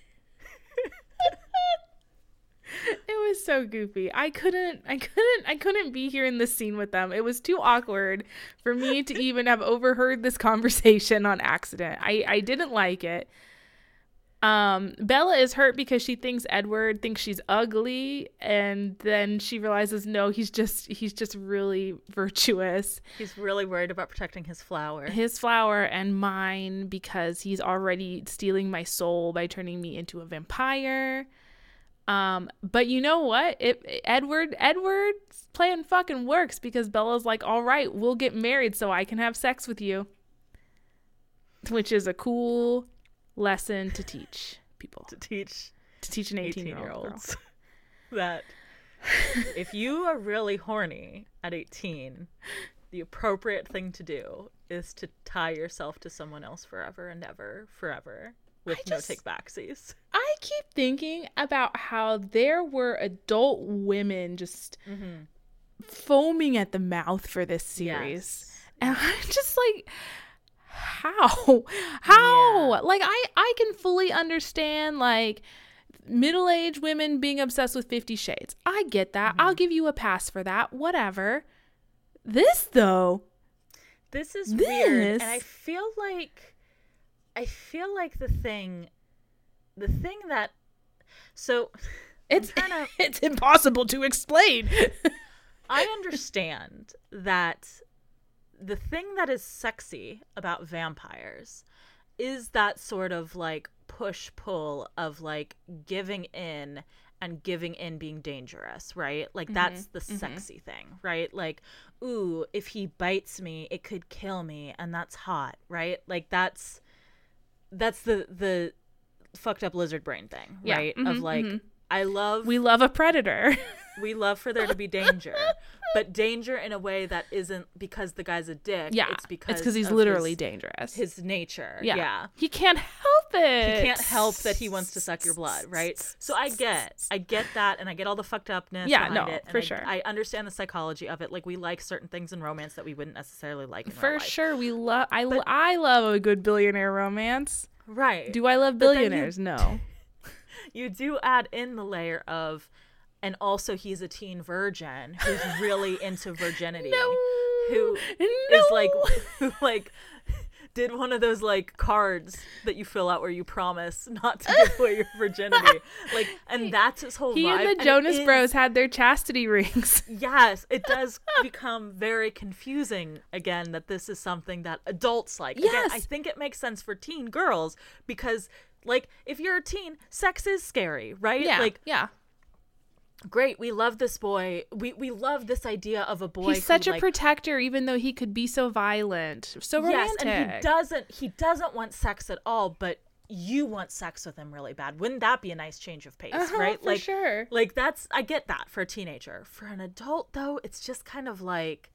it was so goofy. I couldn't I couldn't I couldn't be here in this scene with them. It was too awkward for me to even have overheard this conversation on accident. I I didn't like it. Um, Bella is hurt because she thinks Edward thinks she's ugly, and then she realizes no, he's just he's just really virtuous. He's really worried about protecting his flower. His flower and mine, because he's already stealing my soul by turning me into a vampire. Um, but you know what? It, Edward Edward's plan fucking works because Bella's like, all right, we'll get married so I can have sex with you. Which is a cool lesson to teach people. To teach to teach an eighteen-year-old girl. that If you are really horny at eighteen, the appropriate thing to do is to tie yourself to someone else forever and ever, forever, with I just- no take backsies. I keep thinking about how there were adult women just Mm-hmm. foaming at the mouth for this series. Yes. And I'm just like, how? How? Yeah. Like, I, I can fully understand, like, middle-aged women being obsessed with Fifty Shades. I get that. Mm-hmm. I'll give you a pass for that. Whatever. This, though. This is This? weird, and I feel like I feel like the thing the thing that so It's, I'm trying to it's impossible to explain. I understand that the thing that is sexy about vampires is that sort of like push pull of like giving in and giving in being dangerous, right? Like that's the mhm. sexy thing, right? Like, ooh, if he bites me, it could kill me, and that's hot, right? Like that's that's the the fucked up lizard brain thing, Yeah, right? mhm, Of like mhm. I love We love a predator. we love for there to be danger, but danger in a way that isn't because the guy's a dick. Yeah. It's because It's because he's of literally his, dangerous. his nature. yeah. Yeah. He can't help it. He can't help that he wants to suck your blood, right? So I get, I get that, and I get all the fucked upness Yeah, behind no, it. and for I, sure. I understand the psychology of it. Like we like certain things in romance that we wouldn't necessarily like in real For life. sure. We love, I, But- I love a good billionaire romance. Right. Do I love But then you- billionaires? No. You do add in the layer of, and also he's a teen virgin who's really into virginity. No. Who no. is like, who like did one of those like cards that you fill out where you promise not to give away your virginity. Like, and that's his whole He vibe. and the and it Jonas is- Bros had their chastity rings. Yes, it does become very confusing again that this is something that adults like. Again, Yes. I think it makes sense for teen girls because, like, if you're a teen, sex is scary, right? Yeah. Like, yeah. great, we love this boy. We we love this idea of a boy. He's such who, a like, protector, even though he could be so violent, so romantic. Yes, and he doesn't. He doesn't want sex at all, but you want sex with him really bad. Wouldn't that be a nice change of pace, Uh-huh, right? for like, sure. like that's I get that for a teenager. For an adult, though, it's just kind of like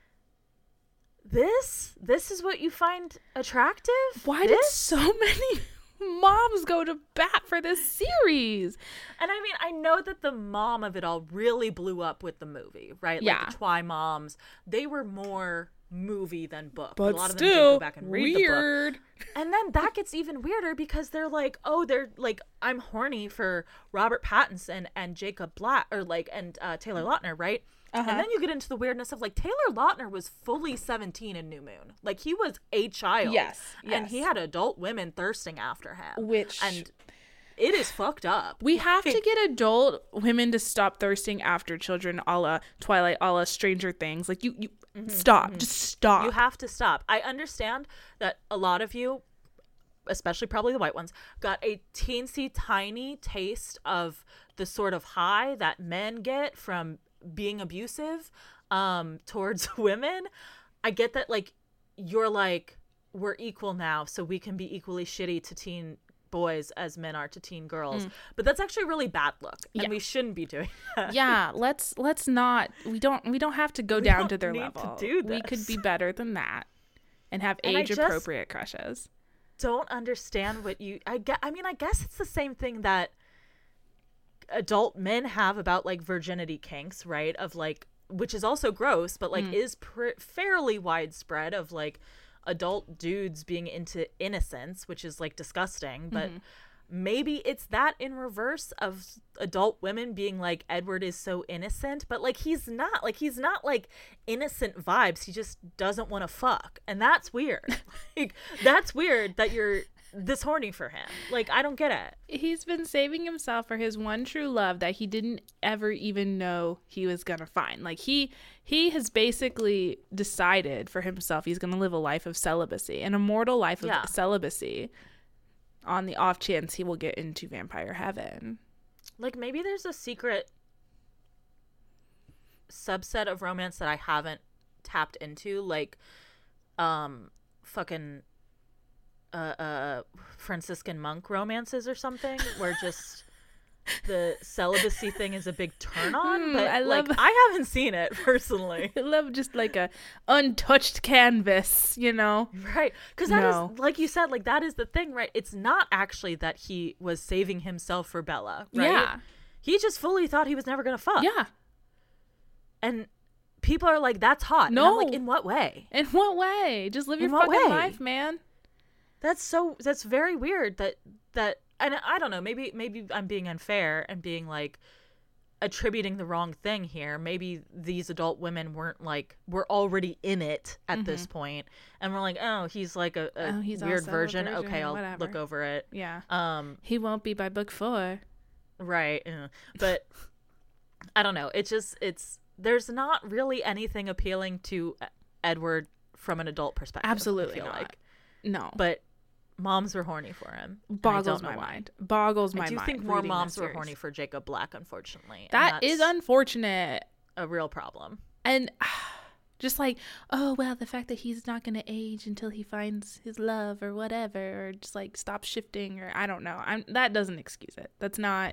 this. This is what you find attractive. Why did This? so many moms go to bat for this series? And I mean, I know that the mom of it all really blew up with the movie, right? Yeah. Like the Twi moms, they were more movie than book. But a lot of them did still, go back and read the book. weird. And then that gets even weirder because they're like, oh, they're like, I'm horny for Robert Pattinson and Jacob Black, or like, and uh, Taylor Lautner, right? Uh-huh. And then you get into the weirdness of like Taylor Lautner was fully seventeen in New Moon, like he was a child, Yes, and yes. he had adult women thirsting after him, Which- and it is fucked up. We have to get adult women to stop thirsting after children, a la Twilight, a la Stranger Things. Like, you, you stop. Just stop. You have to stop. I understand that a lot of you, especially probably the white ones, got a teensy tiny taste of the sort of high that men get from being abusive um, towards women. I get that, like, you're like, we're equal now, so we can be equally shitty to teen boys as men are to teen girls. But that's actually a really bad look, and Yeah. we shouldn't be doing that. yeah, let's let's not. We don't we don't have to go down don't to their need to level. do We could this. be better than that, and have And I age just- appropriate crushes. Don't understand what you I get I mean I guess it's the same thing that adult men have about like virginity kinks, right? Of like, which is also gross, but like is pr- fairly widespread, of like adult dudes being into innocence, which is like disgusting, but maybe it's that in reverse of adult women being like, Edward is so innocent, but like he's not. Like he's not like innocent vibes. He just doesn't want to fuck, and that's weird. Like, that's weird that you're this horny for him. Like, I don't get it. He's been saving himself for his one true love that he didn't ever even know he was gonna find. Like he he has basically decided for himself he's gonna live a life of celibacy, an immortal life of Yeah. celibacy, on the off chance he will get into vampire heaven. Like, maybe there's a secret subset of romance that I haven't tapped into, like um fucking uh uh Franciscan monk romances or something, where just the celibacy thing is a big turn on, Mm, but I like love- I haven't seen it personally. I love just like a untouched canvas, you know? Right. Because that is, No. like you said, like that is the thing, right? It's not actually that he was saving himself for Bella, right? Yeah. He just fully thought he was never going to fuck. Yeah. And people are like, that's hot. And I'm No. like, in what way? In what way? Just live In your what fucking way? life, man. That's so, that's very weird that, that, and I don't know, maybe, maybe I'm being unfair and being like, attributing the wrong thing here. Maybe these adult women weren't like, were already in it at this point, and we're like, oh, he's like a, a Oh, he's weird also a version. virgin, Okay, I'll whatever. look over it. Yeah. Um, He won't be by book four. right. uh, But I don't know. It just, it's, there's not really anything appealing to Edward from an adult perspective. Absolutely I feel not. like. No. But moms were horny for him. and I Boggles don't know my why. mind. Boggles my I do mind. think more reading moms this were series. horny for Jacob Black, unfortunately. and That is that's unfortunate. a real problem. And just like, oh, well, the fact that he's not going to age until he finds his love or whatever, or just like stop shifting, or I don't know. I'm that doesn't excuse it. That's not.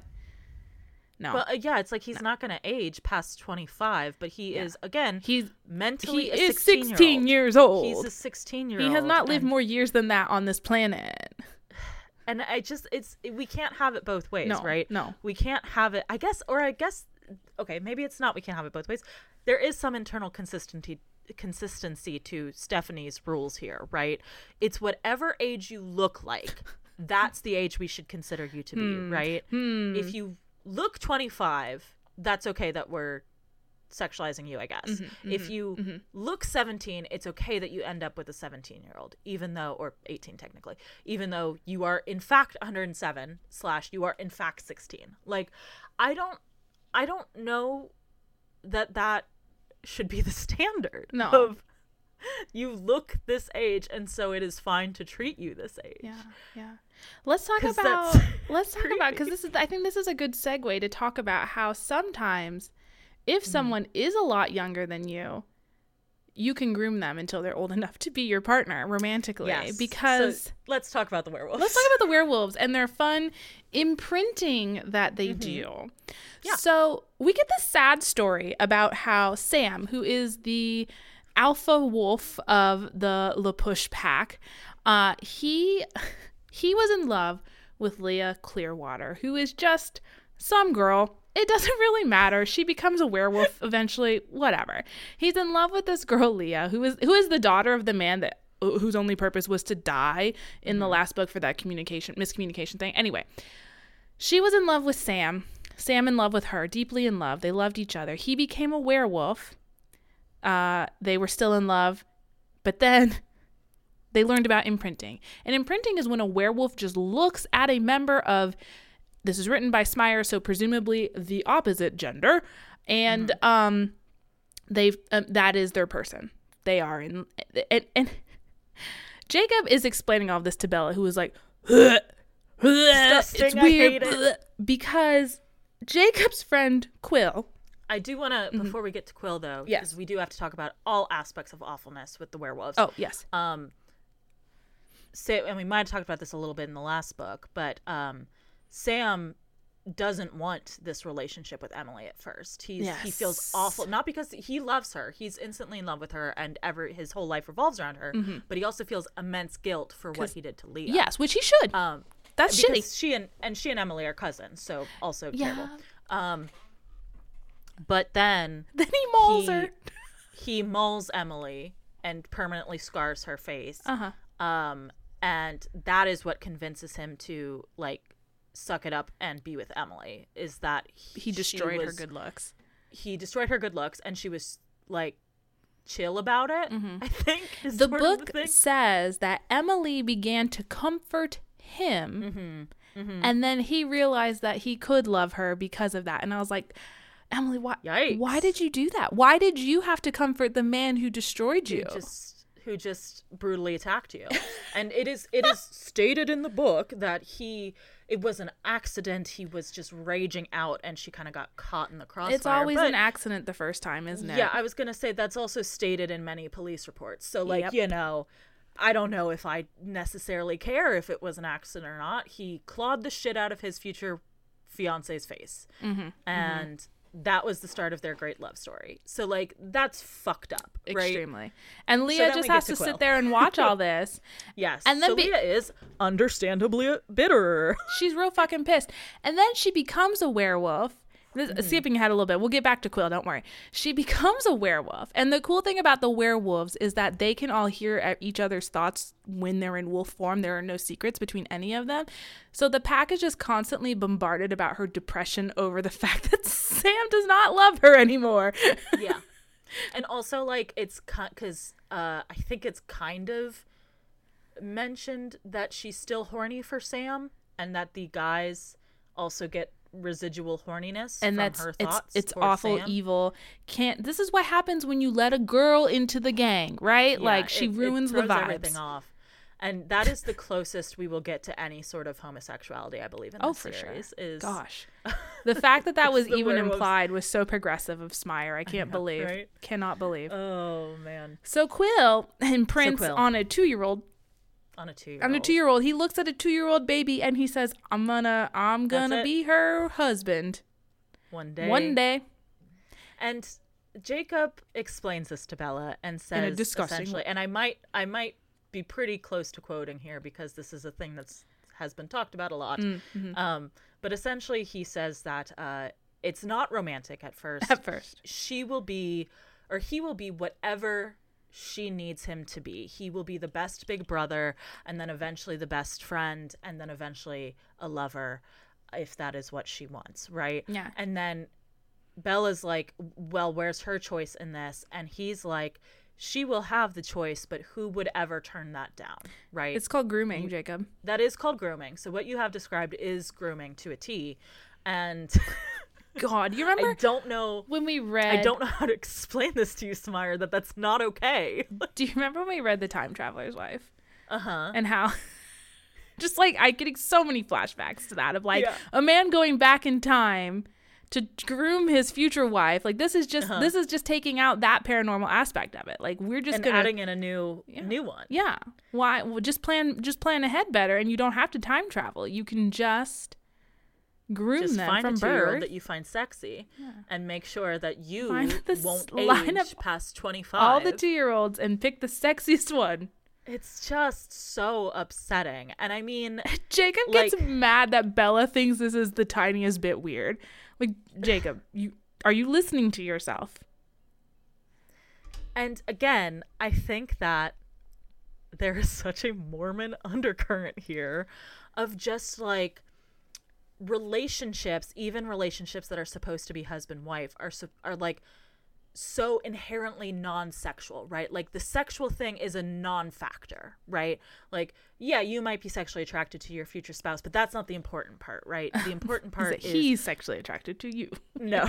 No. Well, uh, yeah, it's like he's not going to age past twenty-five, but he Yeah. is, again, he's mentally he a is sixteen-year-old. sixteen years old. He's a sixteen-year-old. He has not lived and, more years than that on this planet. And I just, it's, we can't have it both ways, No, right? no. We can't have it, I guess, or I guess, okay, maybe it's not we can't have it both ways. There is some internal consistency consistency to Stephanie's rules here, right? It's whatever age you look like, that's the age we should consider you to be, right? Hmm. If you look twenty-five, that's okay that we're sexualizing you, I guess. Mm-hmm, if you look seventeen, it's okay that you end up with a seventeen year old, even though, or eighteen technically, even though you are in fact one hundred seven slash you are in fact sixteen. Like, I don't, I don't know that that should be the standard. No. Of you look this age, and so it is fine to treat you this age. Yeah, yeah. Let's talk 'Cause about that's let's talk about because creepy. this is I think this is a good segue to talk about how sometimes if someone is a lot younger than you, you can groom them until they're old enough to be your partner romantically. Yes. Because So let's talk about the werewolves. let's talk about the werewolves and their fun imprinting that they do. Yeah. So we get this sad story about how Sam, who is the alpha wolf of the LaPush pack, uh, he he was in love with Leah Clearwater, who is just some girl. It doesn't really matter. She becomes a werewolf eventually. Whatever. He's in love with this girl Leah, who is who is the daughter of the man that whose only purpose was to die in the last book for that communication miscommunication thing. Anyway, she was in love with Sam. Sam in love with her, deeply in love. They loved each other. He became a werewolf. Uh, they were still in love, but then they learned about imprinting. And imprinting is when a werewolf just looks at a member of, this is written by Smyer, so presumably the opposite gender, and Mm-hmm. um, they've um, that is their person. They are in, and, and Jacob is explaining all of this to Bella, who is like, "Ugh, ugh, it's Disgusting, I weird," hate it. ugh," because Jacob's friend Quill. I do want to, before we get to Quill, though, Yes. because we do have to talk about all aspects of awfulness with the werewolves. Oh yes, Um, so, and we might have talked about this a little bit in the last book, but um, Sam doesn't want this relationship with Emily at first. He's he feels Yes. awful, not because he loves her. He's instantly in love with her, and ever his whole life revolves around her. But he also feels immense guilt for what he did to Leah. yes, which he should. Um, That's because shitty. she and and she and Emily are cousins, so also Yeah. terrible. Um, but then Then he mauls he, her. he mauls Emily and permanently scars her face. Uh huh. Um, and that is what convinces him to like suck it up and be with Emily. Is that he, He she destroyed her was- good looks. He destroyed her good looks, and she was like chill about it. I think is Mm-hmm. The sort of book the thing. says that Emily began to comfort him, Mm-hmm. and then he realized that he could love her because of that. And I was like, Emily, why? Yikes. Why did you do that? Why did you have to comfort the man who destroyed you? Who just who just brutally attacked you. And it is it is stated in the book that he it was an accident. He was just raging out, and she kind of got caught in the crossfire. It's always But- an accident the first time, isn't it? Yeah, I was gonna say that's also stated in many police reports. So like Yep. you know, I don't know if I necessarily care if it was an accident or not. He clawed the shit out of his future fiance's face. Mm-hmm. And mm-hmm. that was the start of their great love story. So, like, that's fucked up, right? Extremely. And Leah so just has to, to sit there and watch all this. Yes. And then so be- Leah is understandably bitter. She's real fucking pissed. And then she becomes a werewolf. This, mm-hmm. Skipping ahead a little bit. We'll get back to Quill. Don't worry. She becomes a werewolf. And the cool thing about the werewolves is that they can all hear each other's thoughts when they're in wolf form. There are no secrets between any of them. So the pack is just constantly bombarded about her depression over the fact that Sam does not love her anymore. Yeah. And also, like, it's because uh, I think it's kind of mentioned that she's still horny for Sam and that the guys also get residual horniness and from that's her thoughts. It's, it's awful, Sam. evil. Can't. This is what happens when you let a girl into the gang, right? Yeah, like she it, ruins it the throws vibes. Everything off. And that is the closest we will get to any sort of homosexuality, I believe, in oh, this for series. Sure. Is Gosh. The fact that that was even werewolves. implied was so progressive of Smire. I can't I know, believe. right? Cannot believe. Oh, man. So Quill imprints so Quill. on a two-year-old. On a two-year-old. On a two-year-old. He looks at a two-year-old baby and he says, I'm gonna, I'm gonna be her husband. One day. One day. And Jacob explains this to Bella and says, in a disgusting essentially, way. and I might, I might be pretty close to quoting here because this is a thing that's has been talked about a lot. Mm-hmm. Um, but essentially, he says that uh, it's not romantic at first. At first, she will be, or he will be, whatever she needs him to be. He will be the best big brother, and then eventually the best friend, and then eventually a lover, if that is what she wants, right? Yeah. And then Bella's like, well, where's her choice in this? And he's like, she will have the choice, but who would ever turn that down, right? It's called grooming, you, Jacob. That is called grooming. So what you have described is grooming to a T. And God, you remember? I don't know when we read. I don't know how to explain this to you, Smire, that that's not okay. Do you remember when we read The Time Traveler's Wife? Uh huh. And how, just like I getting so many flashbacks to that of like yeah. a man going back in time to groom his future wife. Like this is just uh-huh. this is just taking out that paranormal aspect of it. Like we're just and gonna, adding in a new yeah. new one. Yeah. Why? Well, just plan just plan ahead better, and you don't have to time travel. You can just groom just them find from a two-year-old birth that you find sexy, yeah. and make sure that you the won't line age up past twenty-five. all the two-year-olds and pick the sexiest one. It's just so upsetting. And I mean, Jacob like, gets mad that Bella thinks this is the tiniest bit weird. Like, Jacob, you are you listening to yourself? And again, I think that there is such a Mormon undercurrent here of just like relationships, even relationships that are supposed to be husband-wife, are are like so inherently non-sexual, right? Like the sexual thing is a non-factor, right? Like, yeah, you might be sexually attracted to your future spouse, but that's not the important part, right? The important part is, is he's sexually attracted to you. No.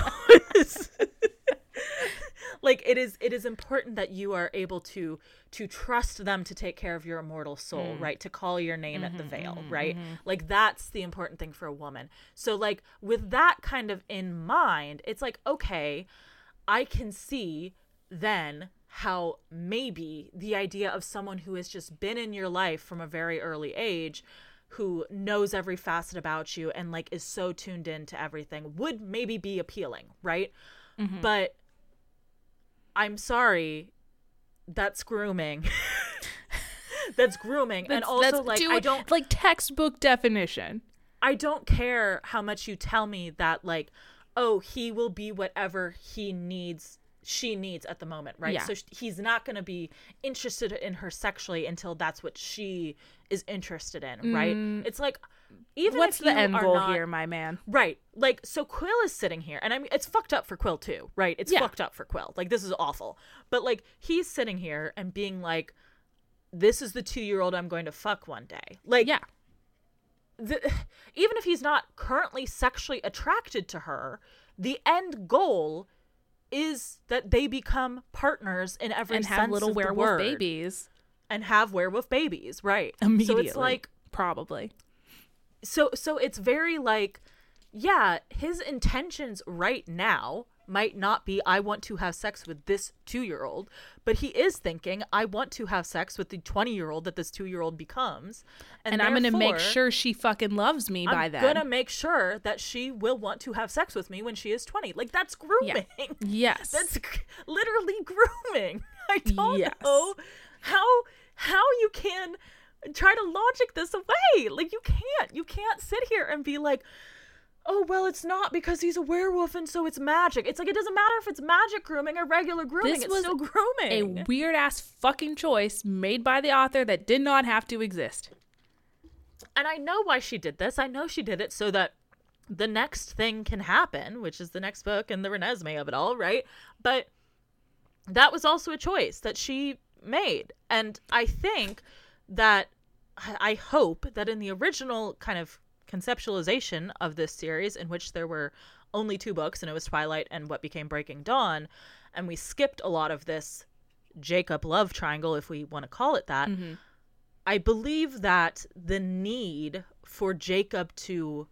Like it is it is important that you are able to to trust them to take care of your immortal soul, mm. right? To call your name mm-hmm, at the veil, mm-hmm, right? Mm-hmm. Like that's the important thing for a woman. So like with that kind of in mind, it's like, okay, I can see then how maybe the idea of someone who has just been in your life from a very early age, who knows every facet about you and like is so tuned in to everything, would maybe be appealing, right? Mm-hmm. But I'm sorry, that's grooming. That's grooming. That's, and also that's, like, I don't like textbook definition. I don't care how much you tell me that like, oh, he will be whatever he needs, she needs at the moment, right? Yeah. So he's not going to be interested in her sexually until that's what she is interested in, right? Mm. It's like, even what's if the you end are goal not, here, my man? Right. Like, so Quill is sitting here, and I mean, it's fucked up for Quill too, right? It's yeah. fucked up for Quill. Like, this is awful. But like, he's sitting here and being like, this is the two-year-old I'm going to fuck one day. Like, yeah. The, even if he's not currently sexually attracted to her, the end goal is that they become partners in every and sense have little of werewolf the word. babies And have werewolf babies, right? Immediately. So it's like, probably. So so it's very like, yeah, his intentions right now might not be, I want to have sex with this two-year-old, but he is thinking, I want to have sex with the twenty-year-old that this two-year-old becomes. And, and I'm going to make sure she fucking loves me I'm by then. I'm going to make sure that she will want to have sex with me when she is twenty. Like, that's grooming. Yeah. Yes. That's literally grooming. I don't yes. know how how you can try to logic this away. Like, you can't. You can't sit here and be like, oh, well, it's not because he's a werewolf and so it's magic. It's like, it doesn't matter if it's magic grooming or regular grooming. This it's was still grooming. A weird ass fucking choice made by the author that did not have to exist. And I know why she did this. I know she did it so that the next thing can happen, which is the next book and the Renesmee of it all, right? But that was also a choice that she made. And I think that, I hope that in the original kind of conceptualization of this series, in which there were only two books and it was Twilight and what became Breaking Dawn, and we skipped a lot of this Jacob love triangle, if we want to call it that, Mm-hmm. I believe that the need for Jacob to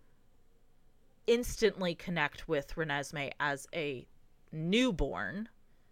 instantly connect with Renesmee as a newborn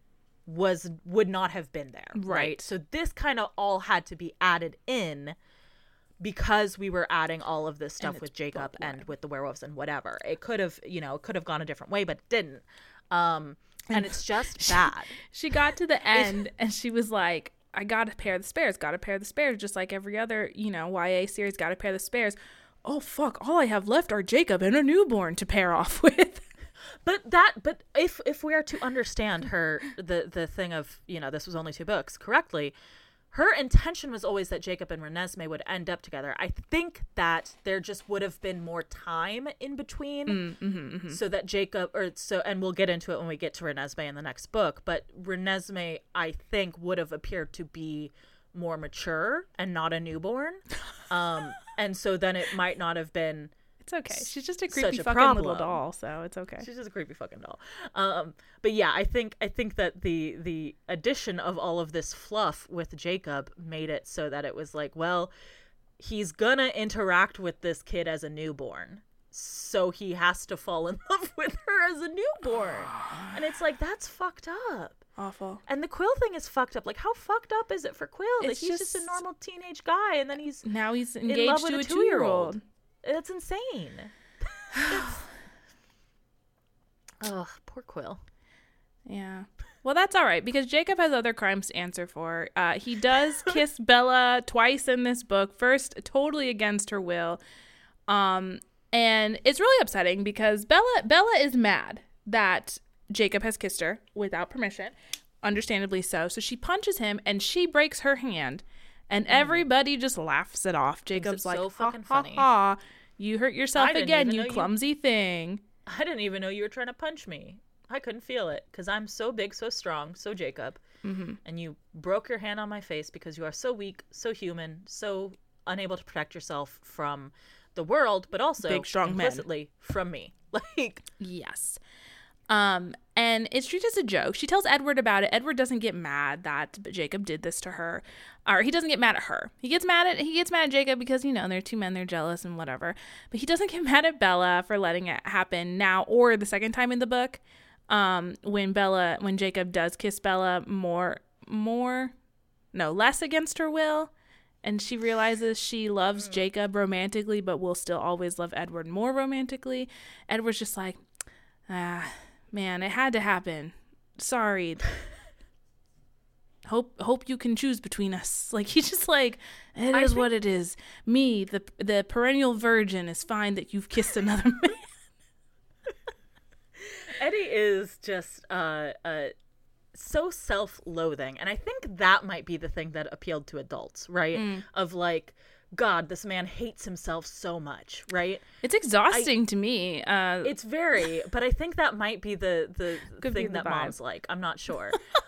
was would not have been there, right? Right. So this kind of all had to be added in because we were adding all of this stuff with Jacob and with the werewolves and whatever. It could have, you know, it could have gone a different way, but it didn't. Um, and it's just bad. She got to the end and she was like, I got to pair the spares, got to pair the spares, just like every other, you know, Y A series, got to pair the spares. Oh, fuck, all I have left are Jacob and a newborn to pair off with. But that, but if if we are to understand her, the the thing of, you know, this was only two books correctly, her intention was always that Jacob and Renesmee would end up together. I think that there just would have been more time in between, Mm, mm-hmm, mm-hmm. so that Jacob, or so, and we'll get into it when we get to Renesmee in the next book. But Renesmee, I think, would have appeared to be more mature and not a newborn, um, and so then it might not have been. It's okay. She's just a creepy Such a fucking problem. little doll, so it's okay. She's just a creepy fucking doll. Um, but yeah, I think I think that the the addition of all of this fluff with Jacob made it so that it was like, well, he's gonna interact with this kid as a newborn, so he has to fall in love with her as a newborn. And it's like, that's fucked up. Awful. And the Quill thing is fucked up. Like, how fucked up is it for Quill It's that he's just, just- a normal teenage guy and then he's Now he's in love engaged with to a a two-year-old? two-year-old. It's insane. Ugh, poor Quill. Yeah. Well, that's all right, because Jacob has other crimes to answer for. Uh, he does kiss Bella twice in this book. First, totally against her will. Um, and it's really upsetting because Bella Bella is mad that Jacob has kissed her without permission. Understandably so. So she punches him and she breaks her hand. And everybody just laughs it off. Jacob's it's like, so ha, fucking ha, funny. ha. You hurt yourself I didn't again, even you know you- clumsy thing. I didn't even know you were trying to punch me. I couldn't feel it because I'm so big, so strong, so Jacob. Mm-hmm. And you broke your hand on my face because you are so weak, so human, so unable to protect yourself from the world, but also Big, strong men. implicitly from me. Like, Yes. Um, and it's treated as a joke. She tells Edward about it. Edward doesn't get mad that Jacob did this to her, or he doesn't get mad at her. He gets mad at he gets mad at Jacob because, you know, they're two men, they're jealous and whatever. But he doesn't get mad at Bella for letting it happen now or the second time in the book. Um, when Bella, when Jacob does kiss Bella more, more, no, less against her will. And she realizes she loves Jacob romantically, but will still always love Edward more romantically. Edward's just like, ah, man, it had to happen. Sorry. Hope hope you can choose between us. Like, he's just like, it I is think- what it is. Me, the the perennial virgin, is fine that you've kissed another man. Eddie is just uh, uh, so self-loathing. And I think that might be the thing that appealed to adults, right? Mm. Of like, God, this man hates himself so much, right? It's exhausting to me. Uh, It's very, but I think that might be the, the Could be thing the that vibe. moms like. I'm not sure.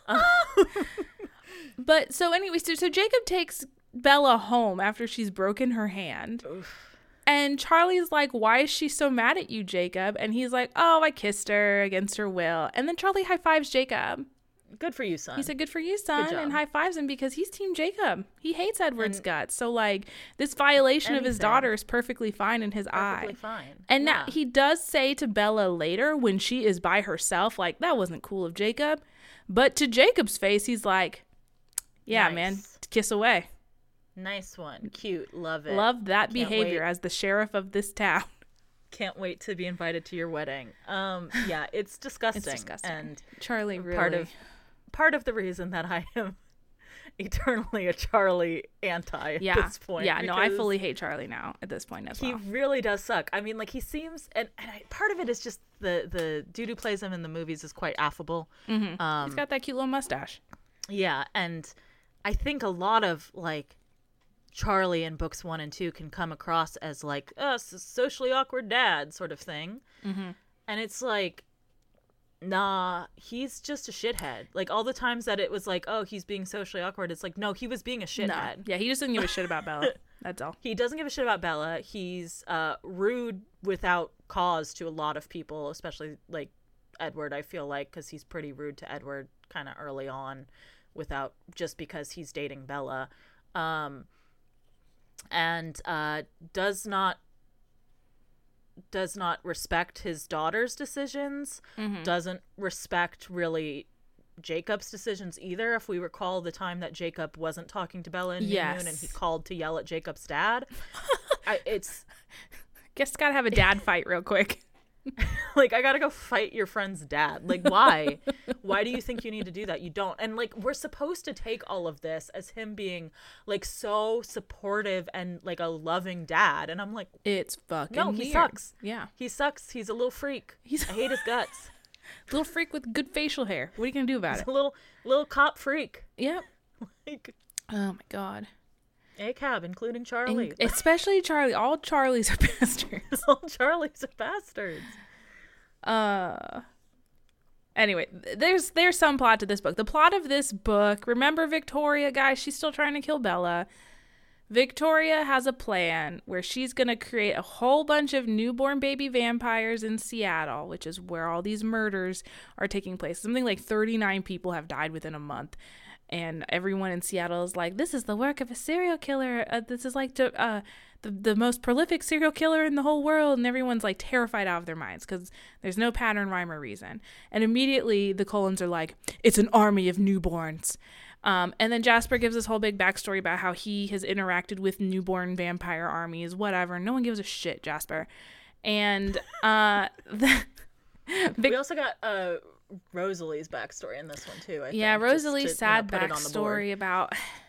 but so anyway, so, so Jacob takes Bella home after she's broken her hand. And Charlie's like, why is she so mad at you, Jacob? And he's like, oh, I kissed her against her will. And then Charlie high fives Jacob. good for you, son. He said, good for you, son, and high fives him because he's Team Jacob. He hates Edward's and guts. So, like, this violation anything. of his daughter is perfectly fine in his perfectly eye. Perfectly fine. And yeah. now he does say to Bella later when she is by herself, like, that wasn't cool of Jacob. But to Jacob's face, he's like, yeah, nice. man, kiss away. Nice one. Cute. Love it. Love that Can't behavior wait. as the sheriff of this town. Can't wait to be invited to your wedding. Um, yeah, it's disgusting. It's disgusting. And Charlie really. Part of, part of the reason that I am eternally a Charlie anti at yeah. this point. Yeah, no, I fully hate Charlie now at this point as he well. He really does suck. I mean, like, he seems, and, and I, part of it is just the, the dude who plays him in the movies is quite affable. Mm-hmm. Um, He's got that cute little mustache. Yeah, and I think a lot of, like, Charlie in books one and two can come across as like a socially awkward dad sort of thing. Mm-hmm. And it's like, nah, he's just a shithead. Like all the times that it was like, oh, he's being socially awkward. It's like, no, he was being a shithead. No. Yeah, he just doesn't give a shit about Bella. That's all. He doesn't give a shit about Bella. He's uh, rude without cause to a lot of people, especially like Edward, I feel like, because he's pretty rude to Edward kind of early on without just because he's dating Bella. Um, and uh, does not does not respect his daughter's decisions, mm-hmm. doesn't respect really Jacob's decisions either. If we recall the time that Jacob wasn't talking to Bella in yes. New Moon and he called to yell at Jacob's dad. I, it's guess gotta have a dad fight real quick. Like, I gotta go fight your friend's dad. Like, why? Why do you think you need to do that? You don't. And, like, we're supposed to take all of this as him being, like, so supportive and, like, a loving dad. And I'm like, it's fucking no, he weird. sucks. Yeah. He sucks. He's a little freak. He's I hate his guts. Little freak with good facial hair. What are you gonna do about He's it? a little, little cop freak. Yep. Like, oh, my God. A cab, including Charlie. And especially Charlie. All Charlies are bastards. All Charlies are bastards. Uh. Anyway, there's there's some plot to this book. The plot of this book, remember Victoria, guys? She's still trying to kill Bella. Victoria has a plan where she's going to create a whole bunch of newborn baby vampires in Seattle, which is where all these murders are taking place. Something like thirty-nine people have died within a month. And everyone in Seattle is like, this is the work of a serial killer. Uh, this is like to, uh, the, the most prolific serial killer in the whole world. And everyone's like terrified out of their minds because there's no pattern, rhyme, or reason. And immediately the Cullens are like, it's an army of newborns. Um, and then Jasper gives this whole big backstory about how he has interacted with newborn vampire armies, whatever. No one gives a shit, Jasper. And uh, the, we also got... Uh... Rosalie's backstory in this one too. I yeah, think, Rosalie's to, sad you know, backstory about.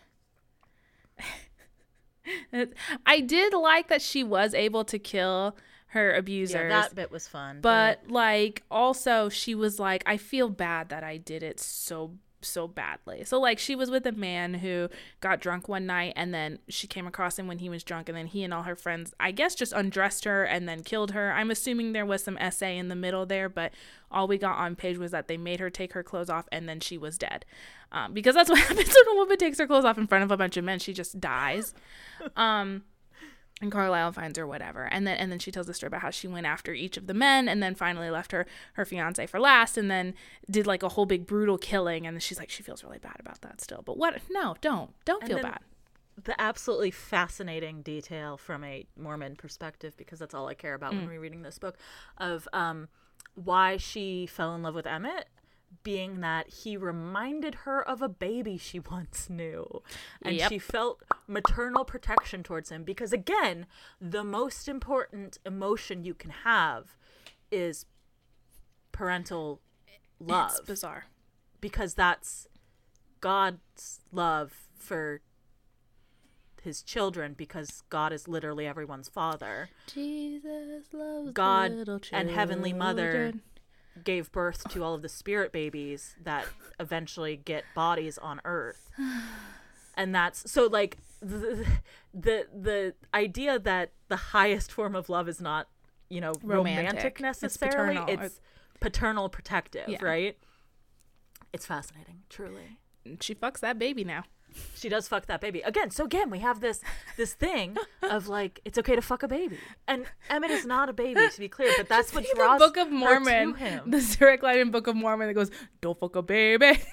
I did like that she was able to kill her abusers. Yeah, that bit was fun. But, but like, also she was like, I feel bad that I did it so so badly. So like, she was with a man who got drunk one night, and then she came across him when he was drunk, and then he and all her friends, I guess, just undressed her and then killed her. I'm assuming there was some essay in the middle there, but all we got on page was that they made her take her clothes off and then she was dead. Um, because that's what happens when a woman takes her clothes off in front of a bunch of men. She just dies. Um, and Carlisle finds her, whatever. And then and then she tells the story about how she went after each of the men and then finally left her, her fiance for last, and then did like a whole big brutal killing. And she's like, she feels really bad about that still. But what? No, don't. Don't and feel bad. The absolutely fascinating detail from a Mormon perspective, because that's all I care about mm. when we're reading this book, of um, why she fell in love with Emmett, being that he reminded her of a baby she once knew. And yep. she felt maternal protection towards him because, again, the most important emotion you can have is parental love. It's bizarre. Because that's God's love for his children, because God is literally everyone's father. Jesus loves God the little children. And Heavenly Mother gave birth to all of the spirit babies that eventually get bodies on Earth. And that's so like the, the the idea that the highest form of love is not, you know, romantic, romantic necessarily. It's paternal, it's paternal protective, yeah. right? It's fascinating, truly. She fucks that baby now. She does fuck that baby again. So again, we have this this thing of like, it's okay to fuck a baby, and Emmett is not a baby, to be clear, but that's what draws the Book of Mormon, her to him. The direct line in Book of Mormon that goes, "Don't fuck a baby."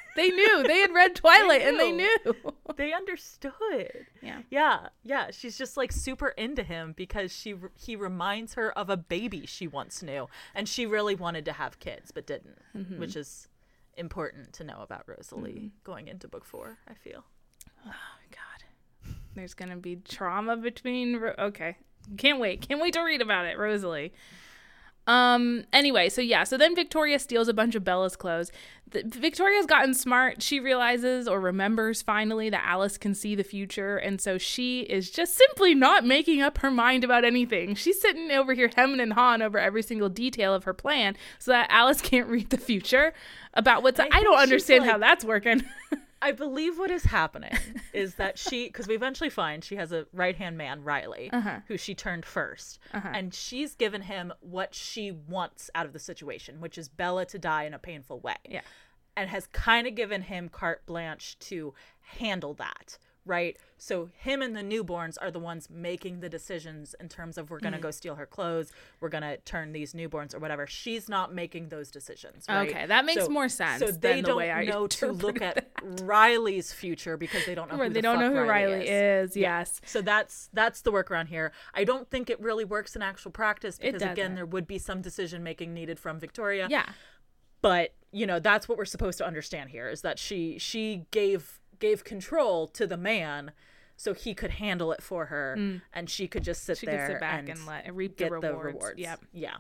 They knew. They had read Twilight, They and they knew. knew. They understood. Yeah. Yeah. Yeah. She's just like super into him because she he reminds her of a baby she once knew. And she really wanted to have kids, but didn't, mm-hmm. which is important to know about Rosalie mm-hmm. going into book four, I feel. Oh, God. There's going to be trauma between... Ro- okay. Can't wait. Can't wait to read about it, Rosalie. Um. Anyway, so yeah, so then Victoria steals a bunch of Bella's clothes. The, Victoria's gotten smart. She realizes or remembers finally that Alice can see the future, and so she is just simply not making up her mind about anything. She's sitting over here hemming and hawing over every single detail of her plan so that Alice can't read the future about what's... I, I don't understand like, how that's working. I believe what is happening is that she, because we eventually find she has a right-hand man, Riley, uh-huh. who she turned first. Uh-huh. And she's given him what she wants out of the situation, which is Bella to die in a painful way. Yeah. And has kind of given him carte blanche to handle that, right? So him and the newborns are the ones making the decisions in terms of we're going to mm-hmm. go steal her clothes, we're going to turn these newborns or whatever. She's not making those decisions, right? Okay, that makes so, more sense. So they than don't the way I know to look that. at Riley's future because they don't know right, who they the don't fuck know who Riley, Riley is. is. Yes. Yeah. So that's that's the workaround here. I don't think it really works in actual practice because again there would be some decision making needed from Victoria. Yeah. But, you know, that's what we're supposed to understand here is that she she gave gave control to the man so he could handle it for her mm. and she could just sit she there could sit back and, and let, reap get the rewards. the rewards. Yep. Yeah.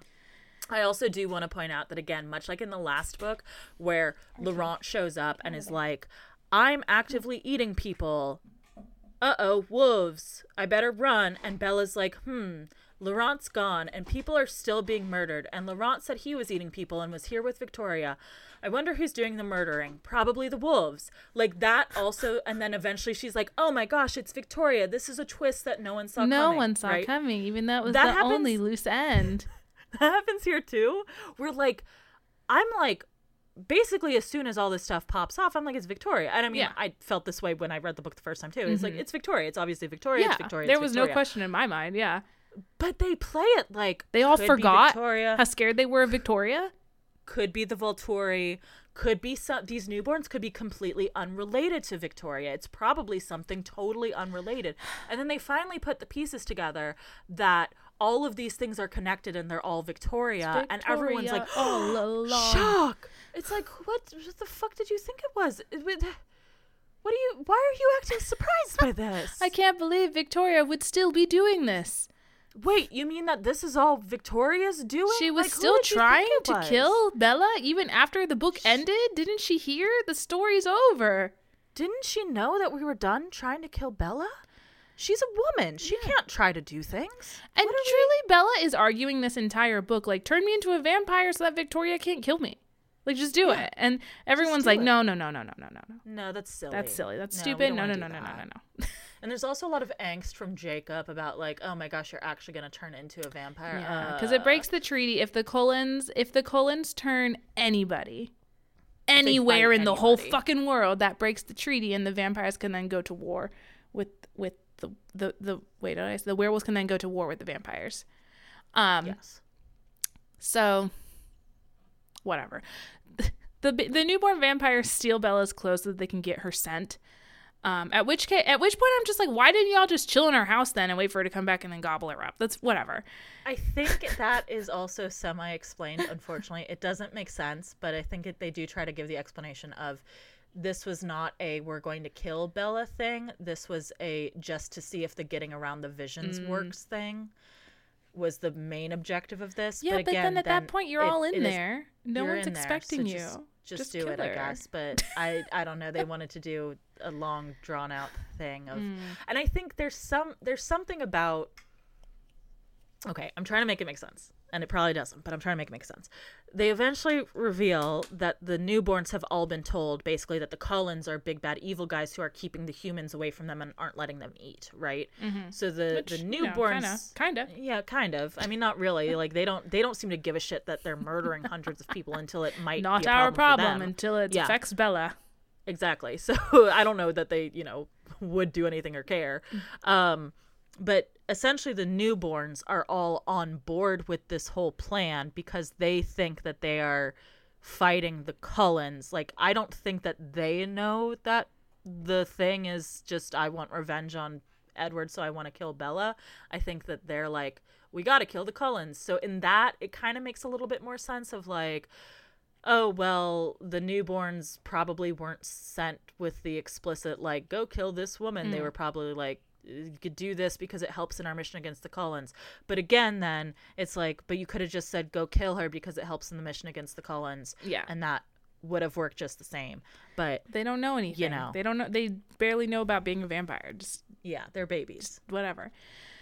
I also do want to point out that, again, much like in the last book where Laurent shows up and is like, I'm actively eating people. Uh-oh, wolves. I better run. And Bella's like, hmm, Laurent's gone and people are still being murdered. And Laurent said he was eating people and was here with Victoria. I wonder who's doing the murdering. Probably the wolves. Like that also. And then eventually she's like, oh my gosh, it's Victoria. This is a twist that no one saw no coming. No one saw right? coming. Even that was that the happens, only loose end. That happens here too. We're like, I'm like, basically as soon as all this stuff pops off, I'm like, it's Victoria. And I mean, yeah. I felt this way when I read the book the first time too. It's mm-hmm. like, it's Victoria. It's obviously Victoria. Yeah, it's Victoria. There it's was Victoria. no question in my mind. Yeah. But they play it like they all forgot Victoria. How scared they were of Victoria. Could be the Volturi. Could be some, these newborns could be completely unrelated to Victoria. It's probably something totally unrelated. And then they finally put the pieces together that all of these things are connected and they're all Victoria. Victoria and everyone's like, oh, shock. It's like, what, what the fuck did you think it was? What are you, why are you acting surprised by this? I can't believe Victoria would still be doing this. Wait, you mean that this is all Victoria's doing? She was like, still trying to was? kill Bella even after the book ended? Didn't she hear? The story's over. Didn't she know that we were done trying to kill Bella? She's a woman. She yeah. can't try to do things. And truly, we... Bella is arguing this entire book, like, turn me into a vampire so that Victoria can't kill me. Like, just do yeah. it. And everyone's like, it. no, no, no, no, no, no, no, no. No, that's silly. That's silly. That's no, stupid. No, no, no, no, no, no, no. And there's also a lot of angst from Jacob about like, oh my gosh, you're actually going to turn into a vampire. Yeah, because uh, it breaks the treaty. If the Cullens, if the Cullens turn anybody, anywhere in anybody. the whole fucking world, that breaks the treaty, and the vampires can then go to war with with the the the wait, did I say the werewolves can then go to war with the vampires. Um, yes. So, whatever. The the newborn vampires steal Bella's clothes so that they can get her scent. Um, at which case, at which point I'm just like, why didn't y'all just chill in her house then and wait for her to come back and then gobble her up? That's whatever. I think that is also semi-explained. Unfortunately, it doesn't make sense, but I think it, they do try to give the explanation of this was not a we're going to kill Bella thing. This was a just to see if the getting around the visions mm. works thing was the main objective of this. Yeah, but, but again, then at then that point you're all in is, there. No one's expecting there, so you. Just, just, just do it, her. I guess. But I, I don't know. They wanted to do a long, drawn out thing of, mm. and I think there's some, there's something about. Okay, I'm trying to make it make sense, and it probably doesn't, but I'm trying to make it make sense. They eventually reveal that the newborns have all been told, basically, that the Cullens are big bad evil guys who are keeping the humans away from them and aren't letting them eat, right? Mm-hmm. So the Which, the newborns, you know, kind of, yeah, kind of. I mean, not really. Like they don't they don't seem to give a shit that they're murdering hundreds of people until it might not be a our problem, problem until it yeah. affects Bella. Exactly. So I don't know that they, you know, would do anything or care. Um, but essentially the newborns are all on board with this whole plan because they think that they are fighting the Cullens. Like, I don't think that they know that the thing is just, I want revenge on Edward, so I want to kill Bella. I think that they're like, we got to kill the Cullens. So in that, it kind of makes a little bit more sense of like, oh, well, the newborns probably weren't sent with the explicit, like, go kill this woman. Mm. They were probably like, you could do this because it helps in our mission against the Cullens. But again, then it's like, but you could have just said, go kill her because it helps in the mission against the Cullens. Yeah. And that would have worked just the same. But they don't know anything. You know. They don't know. They barely know about being a vampire. Just yeah, they're babies. Just whatever.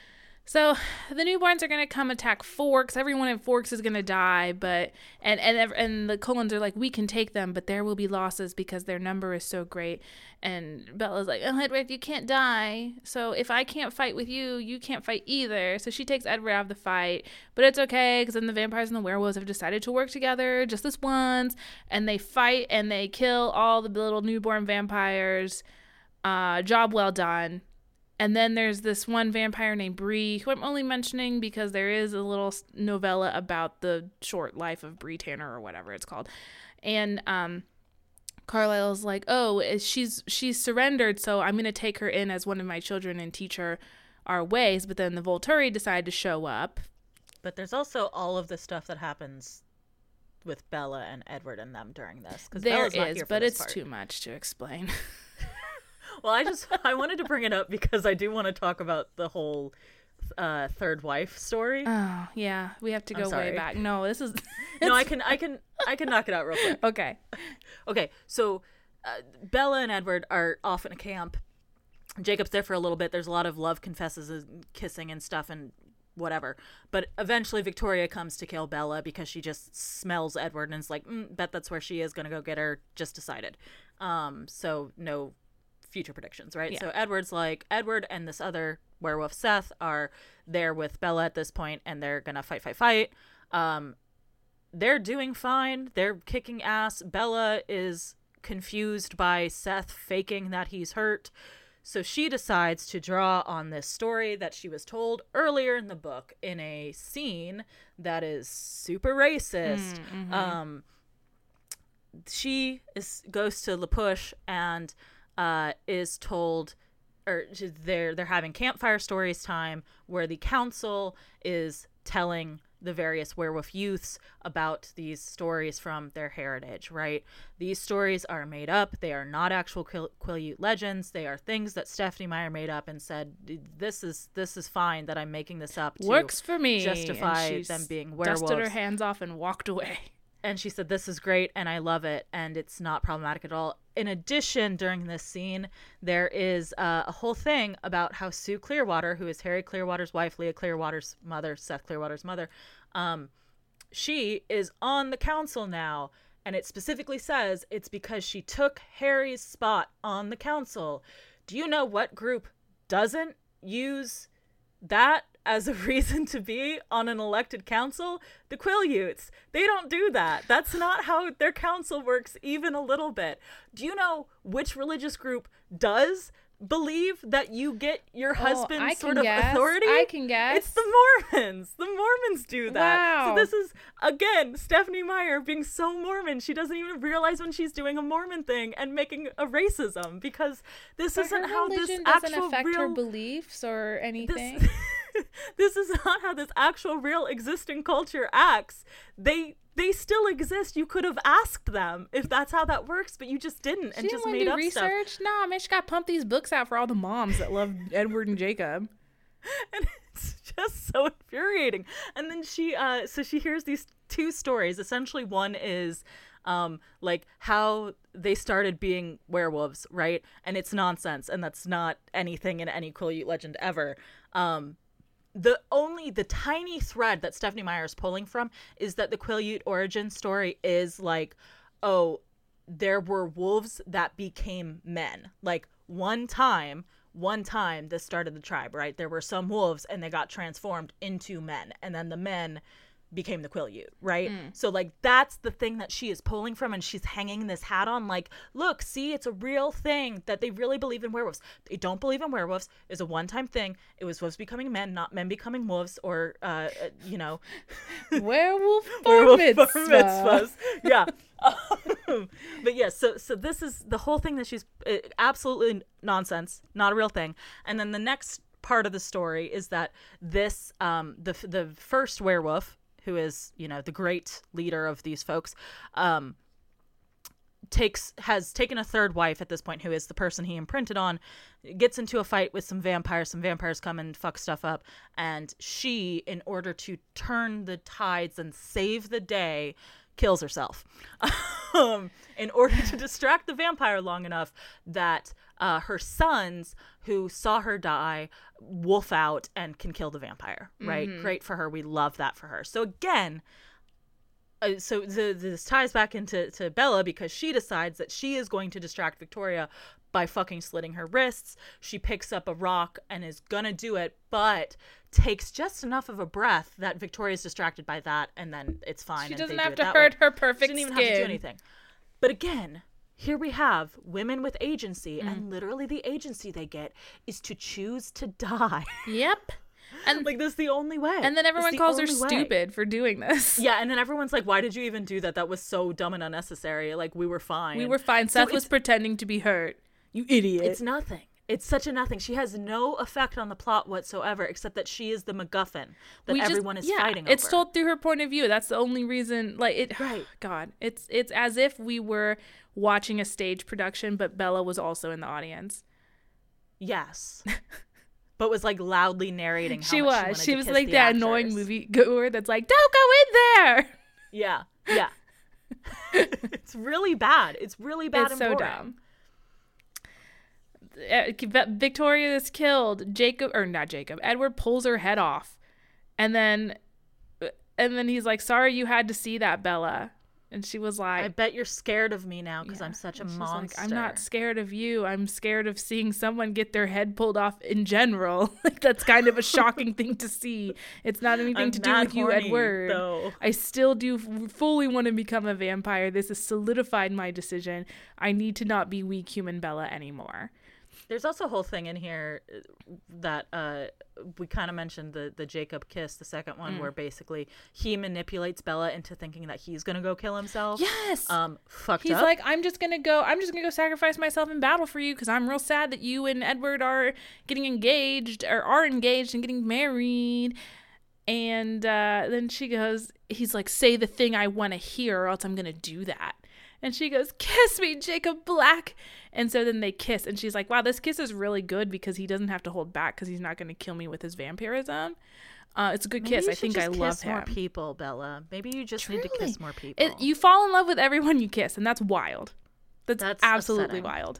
So the newborns are going to come attack Forks. Everyone in Forks is going to die, but and and and the Cullens are like, we can take them, but there will be losses because their number is so great. And Bella's like, oh, Edward, you can't die. So if I can't fight with you, you can't fight either. So she takes Edward out of the fight, but it's okay because then the vampires and the werewolves have decided to work together just this once, and they fight and they kill all the little newborn vampires. Uh, job well done. And then there's this one vampire named Bree, who I'm only mentioning because there is a little novella about the short life of Bree Tanner or whatever it's called. And um, Carlisle's like, oh, she's she's surrendered, so I'm going to take her in as one of my children and teach her our ways. But then the Volturi decide to show up. But there's also all of the stuff that happens with Bella and Edward and them during this. There Bella's not is, here for but this it's part. Too much to explain. Well, I just I wanted to bring it up because I do want to talk about the whole uh, third wife story. Oh yeah, we have to go way back. No, this is no. I can I can I can knock it out real quick. Okay. Okay. So uh, Bella and Edward are off in a camp. Jacob's there for a little bit. There's a lot of love confesses and kissing and stuff and whatever. But eventually Victoria comes to kill Bella because she just smells Edward and is like, mm, bet that's where she is. Gonna go get her. Just decided. Um. So no future predictions, right? Yeah. So Edward's like, Edward and this other werewolf Seth are there with Bella at this point, and they're gonna fight fight fight. Um they're doing fine, they're kicking ass. Bella is confused by Seth faking that he's hurt, so she decides to draw on this story that she was told earlier in the book in a scene that is super racist. Mm-hmm. um she is goes to La Push and Uh, is told, or they're they're having campfire stories time where the council is telling the various werewolf youths about these stories from their heritage, right? These stories are made up. They are not actual Quil- Quileute legends. They are things that Stephenie Meyer made up and said, this is this is fine that I'm making this up to works for me, justify them being werewolves. Dusted her hands off and walked away. And she said, this is great, and I love it, and it's not problematic at all. In addition, during this scene, there is uh, a whole thing about how Sue Clearwater, who is Harry Clearwater's wife, Leah Clearwater's mother, Seth Clearwater's mother, um, she is on the council now, and it specifically says it's because she took Harry's spot on the council. Do you know what group doesn't use that as a reason to be on an elected council? The Quileutes. They don't do that. That's not how their council works even a little bit. Do you know which religious group does believe that you get your husband's oh, sort of guess. authority? I can guess. It's the Mormons. The Mormons do that. Wow. So this is, again, Stephenie Meyer being so Mormon. She doesn't even realize when she's doing a Mormon thing and making a racism, because this but isn't her how this religion actual doesn't affect real... her beliefs or anything. This... this is not how this actual real existing culture acts. They they still exist. You could have asked them if that's how that works, but you just didn't and she just didn't made do up research. stuff. Nah, man, she got to pump these books out for all the moms that love Edward and Jacob. And it's just so infuriating. And then she uh so she hears these two stories. Essentially, one is um like how they started being werewolves, right? And it's nonsense, and that's not anything in any Quileute legend ever. Um The only, the tiny thread that Stephenie Meyer is pulling from is that the Quileute origin story is like, oh, there were wolves that became men. Like, one time, one time this started the tribe, right? There were some wolves and they got transformed into men. And then the men became the Quileute, right? Mm. So, like, that's the thing that she is pulling from, and she's hanging this hat on, like, look, see, it's a real thing that they really believe in werewolves. They don't believe in werewolves. It's a one-time thing. It was wolves becoming men, not men becoming wolves, or, uh, you know. Werewolf bar Werewolf mitzvah. bar mitzvahs. Yeah. Um, but yes, yeah, so so this is the whole thing that she's uh, absolutely nonsense, not a real thing. And then the next part of the story is that this um the the first werewolf, who is, you know, the great leader of these folks, um takes has taken a third wife at this point, who is the person he imprinted on, gets into a fight with some vampires. Some vampires come and fuck stuff up, and she, in order to turn the tides and save the day, kills herself um, in order to distract the vampire long enough that uh, her sons, who saw her die, wolf out and can kill the vampire. Right? Mm-hmm. Great for her. We love that for her. So again, uh, so the, this ties back into to Bella, because she decides that she is going to distract Victoria by fucking slitting her wrists. She picks up a rock and is gonna do it, but takes just enough of a breath that Victoria's distracted by that, and then it's fine. She and doesn't they have do to it hurt way. her perfect She didn't even skin. have to do anything. But again, here we have women with agency, Mm. and literally the agency they get is to choose to die. Yep. And like, this is the only way. And then everyone the calls her only way. stupid for doing this. Yeah, and then everyone's like, why did you even do that? That was so dumb and unnecessary. Like, we were fine. We were fine. So Seth was pretending to be hurt. You idiot. It's nothing. It's such a nothing. She has no effect on the plot whatsoever, except that she is the MacGuffin that We just- everyone is yeah, fighting over. It's told through her point of view. That's the only reason. Like it. Right. God, it's it's as if we were watching a stage production, but Bella was also in the audience. Yes. But was like loudly narrating how she much was. she wanted She to was kiss like the that actors. annoying movie goer that's like, "Don't go in there." Yeah. Yeah. It's really bad. It's really bad. It's and so boring. dumb. Uh, Victoria is killed. Jacob, or not Jacob, Edward pulls her head off, and then, and then he's like, "Sorry, you had to see that, Bella." And she was like, I bet you're scared of me now because yeah. I'm such a And she's monster. Like, I'm not scared of you. I'm scared of seeing someone get their head pulled off in general. Like, that's kind of a shocking thing to see. It's not anything I'm to do mad with you, horny, Edward. though. I still do f- fully want to become a vampire. This has solidified my decision. I need to not be weak human Bella anymore. There's also a whole thing in here that uh, we kind of mentioned, the, the Jacob kiss, the second one, mm. where basically he manipulates Bella into thinking that he's going to go kill himself. Yes. Um, fucked He's up. like, I'm just going to go, I'm just going to go sacrifice myself in battle for you because I'm real sad that you and Edward are getting engaged or are engaged and getting married. And uh, then she goes, he's like, say the thing I want to hear or else I'm going to do that. And she goes, kiss me, Jacob Black. And so then they kiss. And she's like, wow, this kiss is really good because he doesn't have to hold back because he's not going to kill me with his vampirism. Uh, it's a good Maybe kiss. you I think just I kiss love more him. people, Bella. Maybe you just Truly. need to kiss more people. It, you fall in love with everyone you kiss, and that's wild. That's, That's absolutely upsetting. wild.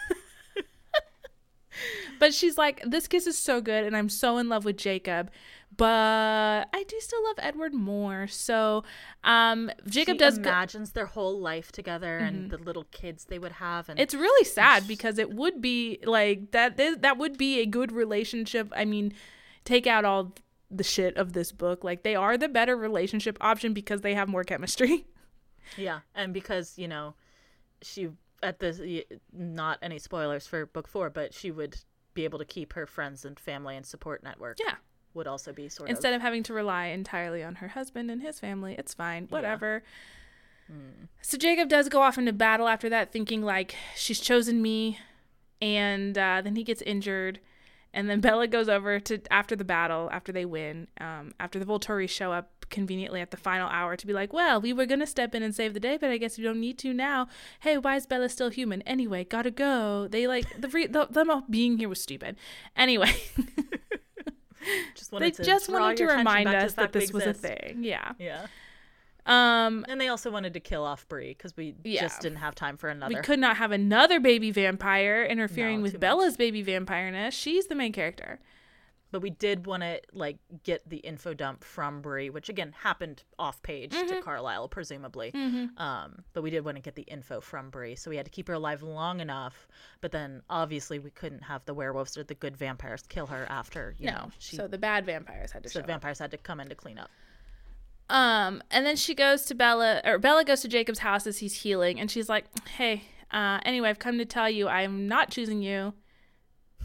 But she's like, this kiss is so good, and I'm so in love with Jacob, but I do still love Edward more. So um, Jacob she does go- imagines their whole life together, mm-hmm. and the little kids they would have. And it's really sad because it would be like that. That would be a good relationship. I mean, take out all the shit of this book. Like, they are the better relationship option because they have more chemistry. Yeah, and because, you know, she at the not any spoilers for book four, but she would be able to keep her friends and family and support network. Yeah. Would also be sort Instead of of having to rely entirely on her husband and his family. It's fine, whatever. Yeah. Mm. So Jacob does go off into battle after that, thinking like, she's chosen me, and uh, then he gets injured, and then Bella goes over to after the battle, after they win, um, after the Volturi show up conveniently at the final hour to be like, well, we were gonna step in and save the day, but I guess we don't need to now. Hey, why is Bella still human? Anyway, gotta go. They like the, re- the them all being here was stupid. Anyway. Just wanted they to just draw wanted to your remind attention back us to the that fact we this was a exist. thing. Yeah. Yeah. Um, And they also wanted to kill off Bree because we Yeah. just didn't have time for another. we could not have another baby vampire interfering No, with too much. Bella's baby vampireness. She's the main character. But we did want to like get the info dump from Bree, which again happened off page Mm-hmm. to Carlisle, presumably. Mm-hmm. Um, but we did want to get the info from Bree, so we had to keep her alive long enough. But then obviously we couldn't have the werewolves or the good vampires kill her after. You No, know, she, so the bad vampires had to so show the up. vampires had to come in to clean up. Um, and then she goes to Bella, or Bella goes to Jacob's house as he's healing, and she's like, hey, uh, anyway, I've come to tell you I'm not choosing you.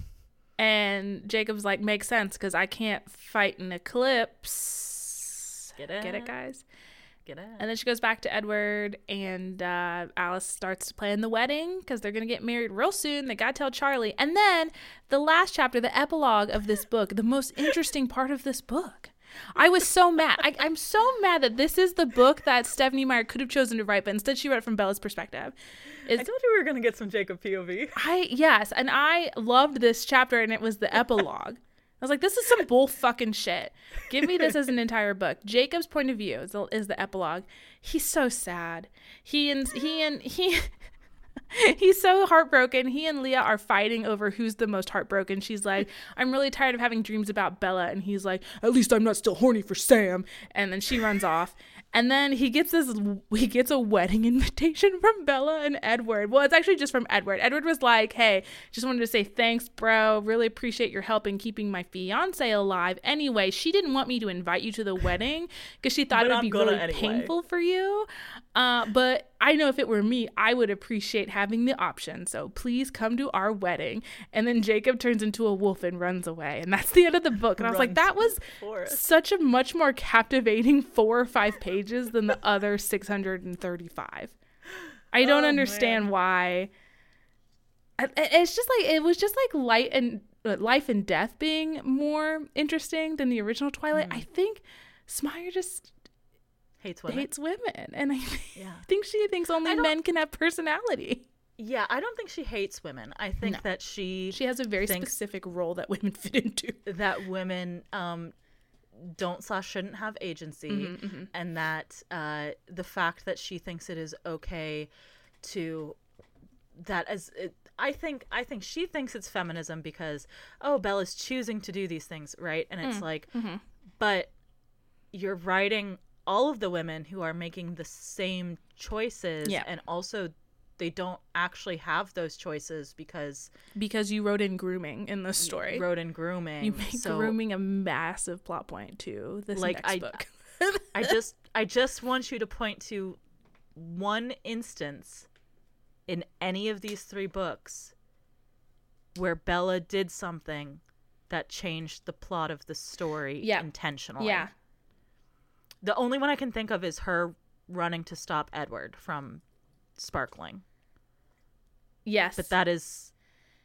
And Jacob's like, makes sense, because I can't fight an eclipse. Get it? Get it, guys? Get it? And then she goes back to Edward, and uh, Alice starts planning the wedding because they're going to get married real soon. They got to tell Charlie. And then the last chapter, the epilogue of this book, the most interesting part of this book. I was so mad. I, I'm so mad that this is the book that Stephenie Meyer could have chosen to write, but instead she wrote it from Bella's perspective. Is, I told you we were going to get some Jacob P O V. I Yes, and I loved this chapter, and it was the epilogue. I was like, this is some bull fucking shit. Give me this as an entire book. Jacob's point of view is the, is the epilogue. He's so sad. He and he and he he's so heartbroken. He and Leah are fighting over who's the most heartbroken. She's like, I'm really tired of having dreams about Bella. And he's like, at least I'm not still horny for Sam. And then she runs off. And then he gets this, he gets a wedding invitation from Bella and Edward. Well, it's actually just from Edward. Edward was like, hey, just wanted to say thanks, bro. Really appreciate your help in keeping my fiance alive. Anyway, she didn't want me to invite you to the wedding because she thought it would be really anyway. painful for you. Uh, but I know if it were me, I would appreciate having the option. So please come to our wedding. And then Jacob turns into a wolf and runs away. And that's the end of the book. And I was like, that was such a much more captivating four or five pages than the other six hundred thirty-five. I don't oh, understand man. why. It's just like, it was just like light and uh, life and death being more interesting than the original Twilight. Mm. I think Smyer just hates women. hates women. And I yeah. think she thinks only men can have personality. Yeah, I don't think she hates women. I think no. that she she has a very specific role that women fit into. That women um don't slash shouldn't have agency, mm-hmm, mm-hmm. and that uh, the fact that she thinks it is okay to that as it, I think I think she thinks it's feminism because oh Bella's choosing to do these things, right? And it's mm, like, mm-hmm. but you're writing all of the women who are making the same choices, yeah. and also they don't actually have those choices because because you wrote in grooming in the story. You wrote in grooming. You make so, grooming a massive plot point to this like, next I, book. I just I just want you to point to one instance in any of these three books where Bella did something that changed the plot of the story yeah. intentionally. Yeah. The only one I can think of is her running to stop Edward from sparkling. Yes. But that is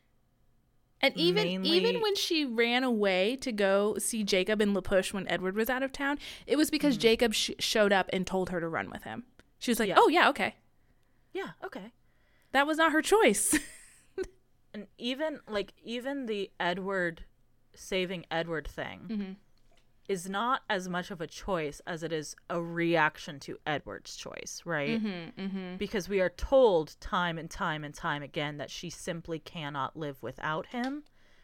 and even mainly... even when she ran away to go see Jacob in La Push when Edward was out of town, it was because mm-hmm. Jacob sh- showed up and told her to run with him. She was like, yeah. oh yeah, okay. Yeah, okay. That was not her choice. And even like even the Edward saving Edward thing mm-hmm. is not as much of a choice as it is a reaction to Edward's choice, right? Mm-hmm, mm-hmm. Because we are told time and time and time again that she simply cannot live without him.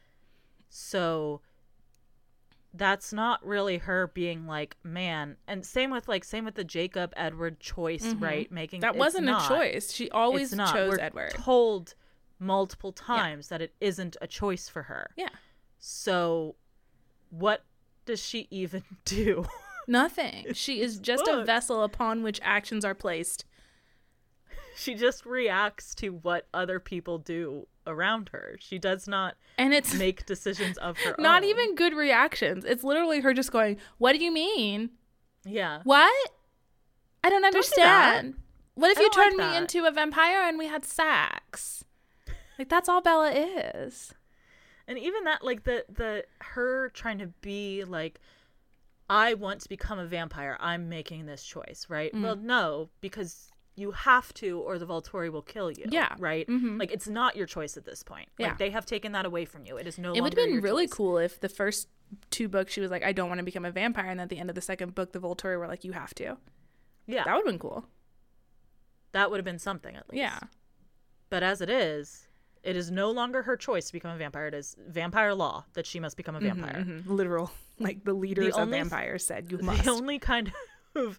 So that's not really her being like, man. And same with like same with the Jacob Edward choice, mm-hmm. right? Making that wasn't not, a choice. She always chose We're Edward. Told multiple times yeah. that it isn't a choice for her. Yeah. So what does she even do? Nothing. She is just book. a vessel upon which actions are placed. She just reacts to what other people do around her. She does not and it's make decisions of her not own. Even good reactions. It's literally her just going, what do you mean? Yeah. What? I don't understand. Don't what if I you turned like me into a vampire and we had sex? Like, that's all Bella is. And even that, like, the, the her trying to be, like, I want to become a vampire. I'm making this choice, right? Mm. Well, no, because you have to or the Volturi will kill you. Yeah. Right? Mm-hmm. Like, it's not your choice at this point. Yeah. Like, they have taken that away from you. It is no it longer would have been your really choice. cool if the first two books she was like, I don't want to become a vampire. And at the end of the second book, the Volturi were like, you have to. Yeah. That would have been cool. That would have been something, at least. Yeah. But as it is... It is no longer her choice to become a vampire. It is vampire law that she must become a vampire. Mm-hmm, mm-hmm. Literal. Like the leaders the of vampires said, you must. The only kind of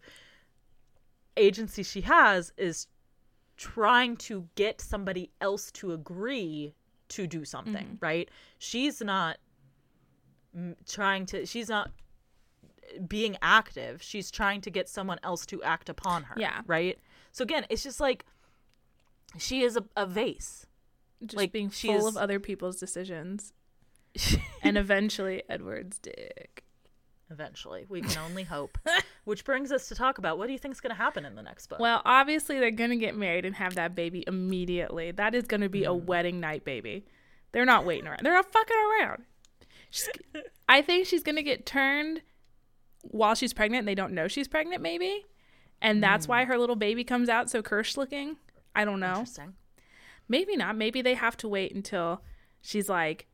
agency she has is trying to get somebody else to agree to do something, mm-hmm. right? She's not trying to, she's not being active. She's trying to get someone else to act upon her. Yeah. Right? So again, it's just like, she is a, a vase. Just like being full is... of other people's decisions. And eventually Edward's dick. eventually. We can only hope. Which brings us to talk about, what do you think is going to happen in the next book? Well, obviously they're going to get married and have that baby immediately. That is going to be mm. a wedding night baby. They're not waiting around. They're not fucking around. She's, I think she's going to get turned while she's pregnant and they don't know she's pregnant, maybe. And that's mm. why her little baby comes out so cursed looking. I don't know. Interesting. Maybe not. Maybe they have to wait until she's like,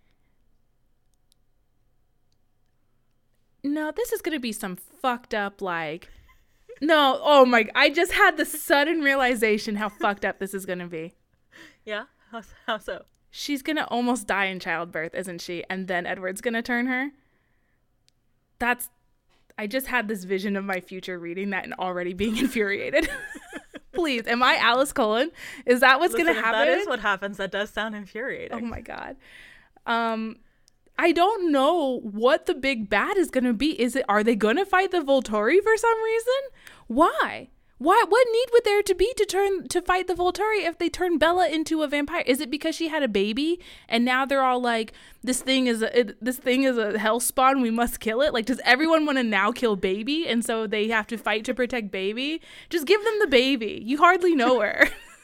no, this is going to be some fucked up, like, no, oh my, I just had the sudden realization how fucked up this is going to be. Yeah? How, how so? She's going to almost die in childbirth, isn't she? And then Edward's going to turn her. That's, I just had this vision of my future reading that and already being infuriated. Please, am I Alice Cullen? Is that what's going to happen? That is what happens. That does sound infuriating. Oh my God. Um... I don't know what the big bad is going to be. Is it, are they going to fight the Volturi for some reason? Why? Why? What need would there to be to turn, to fight the Volturi if they turn Bella into a vampire? Is it because she had a baby and now they're all like, this thing is a, it, this thing is a hell spawn, we must kill it? Like, does everyone want to now kill baby? And so they have to fight to protect baby? Just give them the baby. You hardly know her.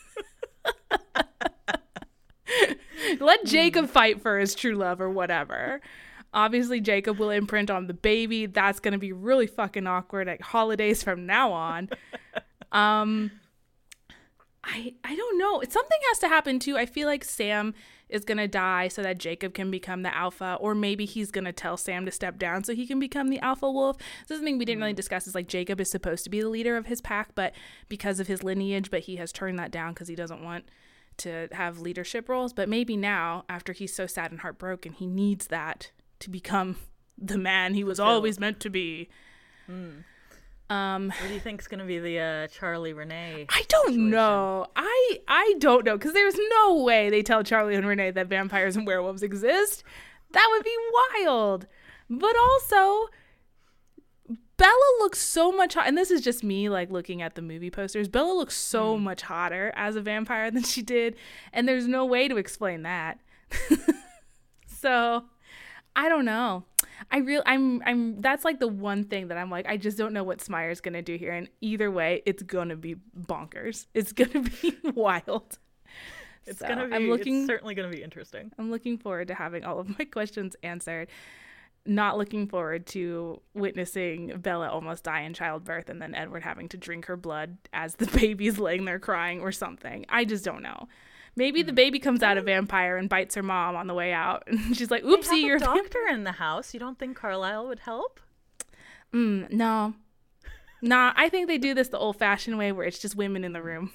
Let Jacob fight for his true love or whatever. Obviously, Jacob will imprint on the baby. That's going to be really fucking awkward at holidays from now on. Um, I I don't know. Something has to happen too. I feel like Sam is going to die so that Jacob can become the alpha, or maybe he's going to tell Sam to step down so he can become the alpha wolf. So something we didn't really discuss is like Jacob is supposed to be the leader of his pack, but because of his lineage, but he has turned that down because he doesn't want to have leadership roles. But maybe now, after he's so sad and heartbroken, he needs that to become the man he was always meant to be. Mm. Um, what do you think is going to be the uh, Charlie Renee I don't situation? know. I I don't know, because there's no way they tell Charlie and Renee that vampires and werewolves exist. That would be wild. But also, Bella looks so much hot, and this is just me like looking at the movie posters. Bella looks so mm. much hotter as a vampire than she did, and there's no way to explain that. So, I don't know. I real I'm I'm that's like the one thing that I'm like, I just don't know what Smyre's gonna do here, and either way, it's gonna be bonkers. It's gonna be wild. It's so, gonna be. I'm looking, it's certainly gonna be interesting. I'm looking forward to having all of my questions answered. Not looking forward to witnessing Bella almost die in childbirth and then Edward having to drink her blood as the baby's laying there crying or something. I just don't know. Maybe the baby comes out a vampire and bites her mom on the way out, and she's like, "Oopsie, you're a doctor in the house. You don't think Carlisle would help?" Mm, no, nah. I think they do this the old-fashioned way, where it's just women in the room.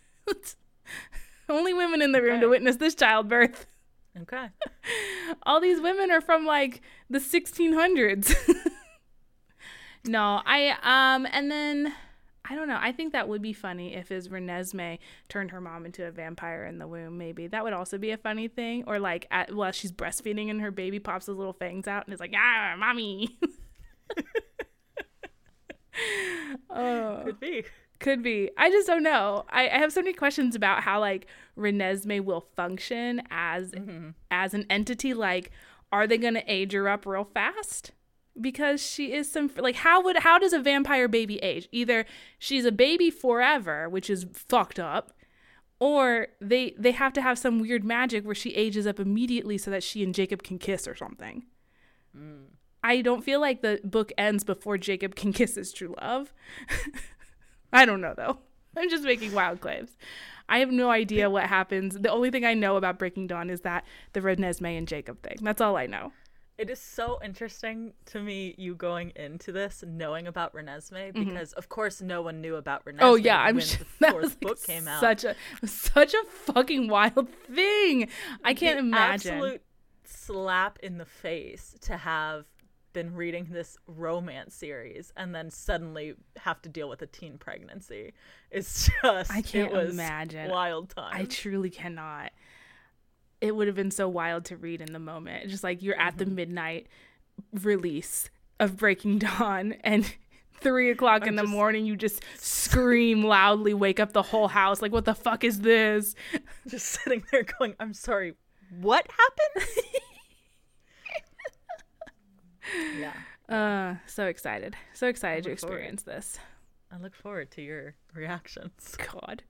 Only women in the room okay. to witness this childbirth. Okay. All these women are from like the sixteen hundreds. No, I um and then I don't know. I think that would be funny if his Renesmee turned her mom into a vampire in the womb. Maybe that would also be a funny thing. Or like at well, she's breastfeeding and her baby pops his little fangs out and is like, "Ah, mommy." Oh, could be. Could be. I just don't know. I, I have so many questions about how like Renesmee will function as mm-hmm. as an entity. Like, are they going to age her up real fast? Because she is some like how would how does a vampire baby age? Either she's a baby forever, which is fucked up, or they they have to have some weird magic where she ages up immediately so that she and Jacob can kiss or something. Mm. I don't feel like the book ends before Jacob can kiss his true love. I don't know, though. I'm just making wild claims. I have no idea what happens. The only thing I know about Breaking Dawn is that the Renesmee and Jacob thing. That's all I know. It is so interesting to me, you going into this, knowing about Renesmee, because, mm-hmm. of course, no one knew about Renesmee oh, yeah, I'm when sure the fourth like book came out. Such a, such a fucking wild thing. I can't the imagine. Absolute slap in the face to have been reading this romance series and then suddenly have to deal with a teen pregnancy. It's just I can't it was imagine wild time. I truly cannot. It would have been so wild to read in the moment. Just like you're at mm-hmm. the midnight release of Breaking Dawn and three o'clock I'm in the just, morning you just scream loudly, wake up the whole house like, what the fuck is this? Just sitting there going, I'm sorry, what happened? Yeah. Uh, so excited. So excited to look forward. experience this. I look forward to your reactions. God.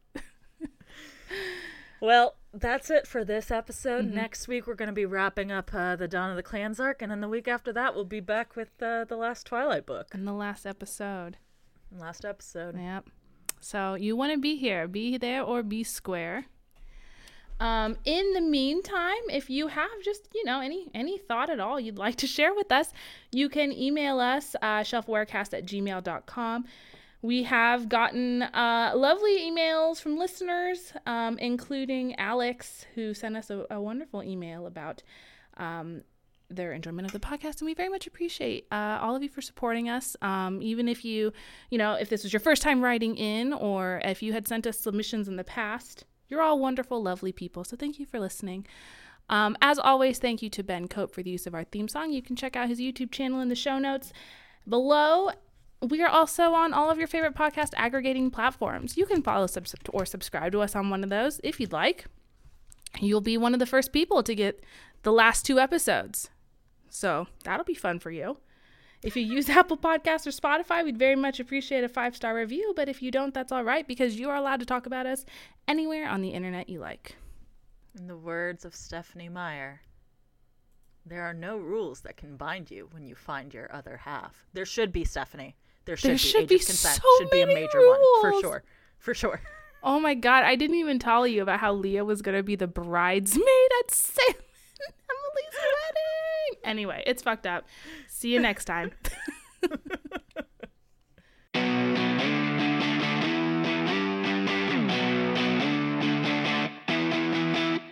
Well, that's it for this episode. Mhm. Next week, we're going to be wrapping up uh, the Dawn of the Clans arc, and then the week after that, we'll be back with uh, the last Twilight book. In the last episode. Last episode. Yep. So you want to be here. Be there or be square. Um, in the meantime, if you have just, you know, any any thought at all you'd like to share with us, you can email us, uh, shelfawarecast at gmail dot com. We have gotten uh, lovely emails from listeners, um, including Alex, who sent us a, a wonderful email about um, their enjoyment of the podcast. And we very much appreciate uh, all of you for supporting us. Um, even if you, you know, if this was your first time writing in, or if you had sent us submissions in the past, you're all wonderful, lovely people. So thank you for listening. Um, as always, thank you to Ben Cope for the use of our theme song. You can check out his YouTube channel in the show notes below. We are also on all of your favorite podcast aggregating platforms. You can follow sub- or subscribe to us on one of those if you'd like. You'll be one of the first people to get the last two episodes. So that'll be fun for you. If you use Apple Podcasts or Spotify, we'd very much appreciate a five-star review. But if you don't, that's all right, because you are allowed to talk about us anywhere on the internet you like. In the words of Stephanie Meyer, there are no rules that can bind you when you find your other half. There should be, Stephanie. There should There be. should Age be of consent so should be a many major one. For rules. sure. For sure. Oh my God, I didn't even tell you about how Leah was going to be the bridesmaid at Sam and Emily's wedding. Anyway, it's fucked up. See you next time.